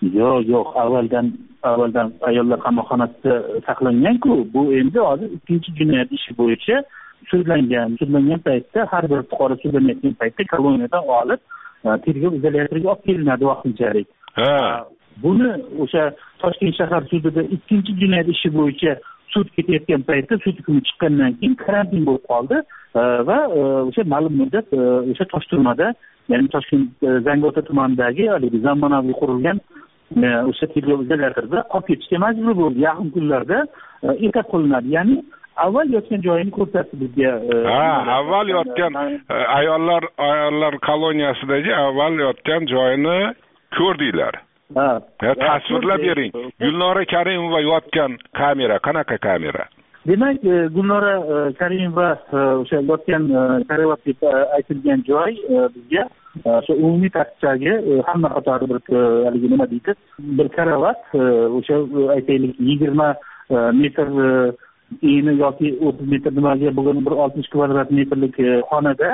yo'q yo'q avvaldan avvaldan ayollar qamoqxonasida saqlangan-ku. Bu endi hozir ikkinchi jinoyat ishi bo'yicha sudlangan. Sudlangan paytda har bir fuqaro sudlanayotgan paytda koloniyadan olib tergov izolyatoriga olib kelinadi vaqtinchalik. Ha. Buni o'sha Toshkent shahar sudida ikkinchi jinoyat ishi bo'yicha sud ketayotgan paytda sud hukmi chiqqandan keyin karantin bo'lib qoldi va o'sha ma'lum muddat o'sha Toshturmada, ya'ni Toshkent Zangiota tumanidagi haligi zamonaviy qurilgan o'sha tergov izolyatorida qolib ketishga majbur bo'ldi. Yaqin kunlarda e'tirof qilinadi. Ya'ni avval yotgan joyini ko'rsatdi bizga. Ha, avval yotgan ayollar ayollar koloniyasidagi avval yotgan joyini ko'rdinglar. Ha. Tasvirlab bering. Gulnora Karimova yotgan kamera qanaqa kamera? Demak, Gulnora Karimova o'sha yotgan karavot deb aytilgan joy bizga o'sha umumiy tartibdagi hamma qatori bir haligi nima deydi, bir karavot, o'sha aytaylik yigirma metr eni yoki o'ttiz metr nimaga bo'lgan bir oltmish kvadrat metrlik xonada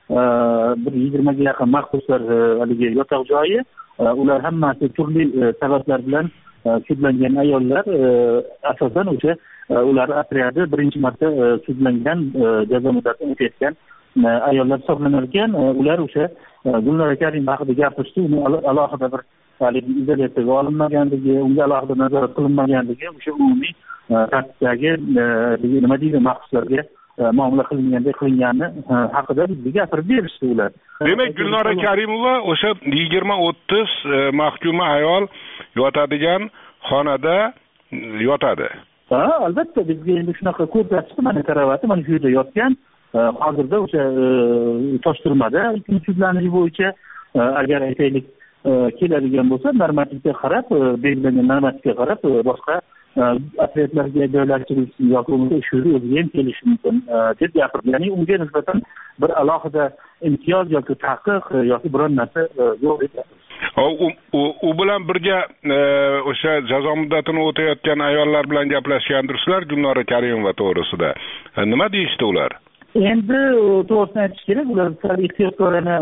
bir yigirmaga yaqin mahbuslar haligi yotoq joyi. Ular hammasi turli sabablar bilan sudlangan ayollar, asosan o'sha ular otryadi birinchi marta sudlangan, jazo muddatini o'tayotgan ayollar hisoblanar ekan. Ular o'sha Gulnora Karimova haqida gapirishdi. Uni alohida bir haligi izolyatorga olinmaganligi, unga alohida nazorat qilinmaganligi, o'sha umumiy tartibdagi nima deydi, mahbuslarga muomala qilingandek qilingani haqida bizga gapirib berishdi ular. Demak, Gulnora Karimova o'sha yigirma o'ttiz mahkuma ayol yotadigan xonada yotadi. Ha, albatta bizga endi shunaqa ko'rsatishdi, mana karavati mana shu yerda yotgan. Hozirda o'sha Toshturmada ikkinchi sudlanish bo'yicha agar aytaylik keladigan bo'lsa, normativga qarab, belgilangan normativga qarab boshqa otryadlarga joylashtirilishi yoki unga shu o'ziga ham kelishi mumkin deb gapirdi. Ya'ni unga nisbatan bir alohida imtiyoz yoki taqiq yoki biron narsa yo'q deb gapirdi. U u bilan birga o'sha jazo muddatini o'tayotgan ayollar bilan gaplashgandirsizlar Gulnora Karimova to'g'risida. Nima deyishdi ular? Endi to'g'risini aytish kerak, ular sal ehtiyotkorona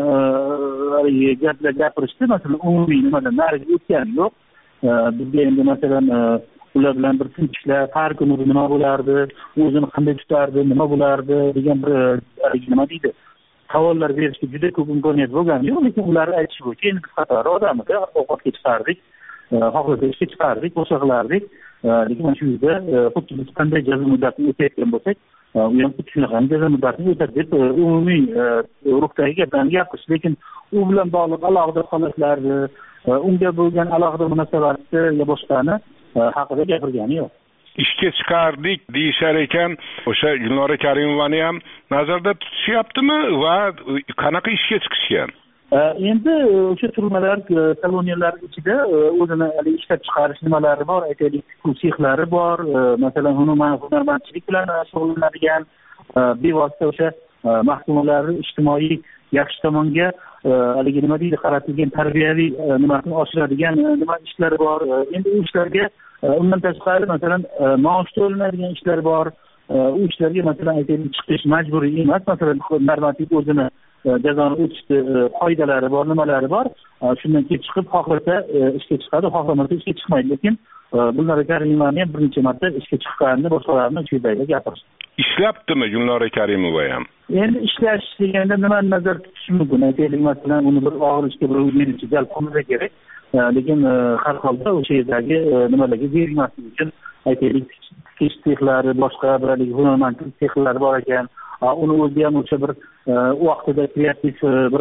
gaplar gapirishdi. Masalan, umumiy nimadan nariga o'tgani yo'q. Bizga endi masalan ular bilan bir tinchliklar, har kuni nima bo'lardi, o'zini qanday tutardi, nima bo'lardi degan bir nima deydi, savollar berishga juda ko'p imkoniyat bo'lgani yo'q, lekin ularni aytish bo'yicha endi biz qatori odamda ovqatga chiqardik, xohlasak ishga chiqardik, boshqa qilardik. Lekin mana shu yerda xuddi biz qanday jazo muddatini o'tayotgan bo'lsak, u ham xuddi shunaqa jazo muddatini o'tadi deb umumiy ruhdagi gaplarni gapirish. Lekin u bilan bog'liq alohida holatlarni, unga bo'lgan alohida munosabatni yo boshqani haqida gapirgani yo'q. Ishga chiqardik deyishar ekan, o'sha Gulnora Karimovani ham nazarda tutishyaptimi va qanaqa ishga chiqishgan? Endi o'sha turmalar, koloniyalar ichida o'zini ishlab chiqarish nimalari bor, aytaylik, sexlari bor. Masalan, hunarmandchilik bilan shug'ullanadigan, bevosita o'sha mahkumlarni ijtimoiy yaxshi tomonga haligi nima deydi, qaratilgan tarbiyaviy nimasini oshiradigan nima ishlari bor. Endi u ishlarga undan tashqari masalan maosh to'lanadigan ishlar bor. U ishlarga masalan aytaylik chiqish majburiy emas. Masalan, normativ o'zini jazoni o'tishni qoidalari bor, nimalari bor. Shundan keyin chiqib xohlasa ishga chiqadi, xohlamasa ishga chiqmaydi. Lekin Gulnora Karimovani ham bir necha marta ishga chiqqanini boshqalarni shu yerda gapirdi. Ishlabdimi Gulnora Karimova ham? Endi ishlash deganda nimani nazarda tutish mumkin? Aytaylik, masalan, uni bir og'ir ishga bir menimcha jalb qilinishi kerak. Lekin har holda o'sha yerdagi nimalarga berilmasligi uchun aytaylik, tikish sexlari, boshqa bir hunarmandchilik sexlari bor ekan. Uni o'zi ham o'sha bir vaqtida kreativ bir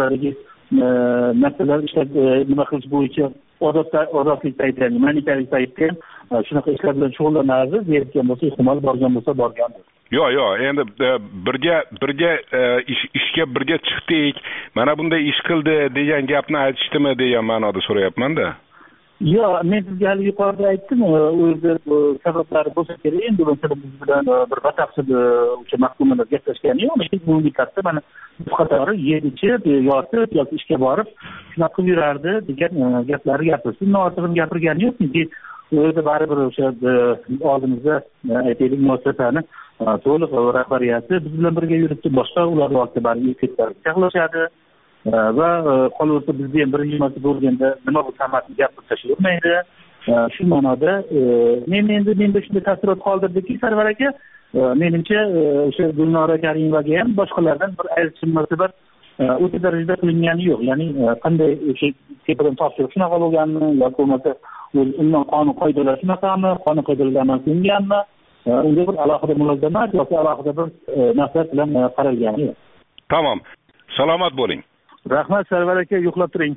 narsalar ishlab nima qilish bo'yicha ozodlik paytida, humanitariy paytda shunaqa ishlar bilan shug'ullanardi. Bergan bo'lsa, ehtimol borgan bo'lsa borgandir. Yo'q, yo'q, endi birga birga ishga birga chiqdik, mana bunday ish qildi degan gapni aytishdimi degan ma'noda so'rayapman-da. Yo'q, men sizga hali yuqorida aytdim, u yerda sabablari bo'lsa kerak. Endi masalan biz bilan bir batafsil o'sha mahkumlar gaplashgani yo'q, lekin bu muddatda mana biz qatori yeb ichib, yotib yoki ishga borib shunaqa qilib yurardi degan gaplarni gapirdi. Undan ortiq gapirgani yo'q, chunki u yerda baribir o'sha oldimizda aytaylik muassasani to'liq rahbariyati biz bilan birga yuribdi. Boshqa ularni ortida baribir ketib chaqlashadi. va qolaversa bizda ham birinchi marta bo'lganda nima bu hammasini gapirib tashlayvermaydi. Shu ma'noda men endi menda shunday taassurot qoldirdiki, Sarvar aka, menimcha o'sha Gulnora Karimovaga ham boshqalardan bir ayriqcha munosabat o'ta darajada qilingani yo'q. Ya'ni qanday o'sha tepadan topshiriq shunaqa bo'lganmi yoki bo'lmasa umuman qonun qoidalar shunaqami, qonun qoidalarga amal qilinganmi, unga bir alohida mulozamat yoki alohida bir nafrat bilan qaralgani yo'q. Tamom. Salomat bo'ling. Rahmat Sarvar aka, yo'qlab turing.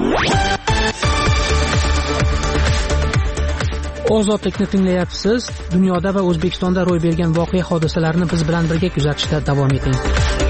Ozodlikni tinglayapsiz. Dunyoda va O'zbekistonda ro'y bergan voqea hodisalarni biz bilan birga kuzatishda davom eting.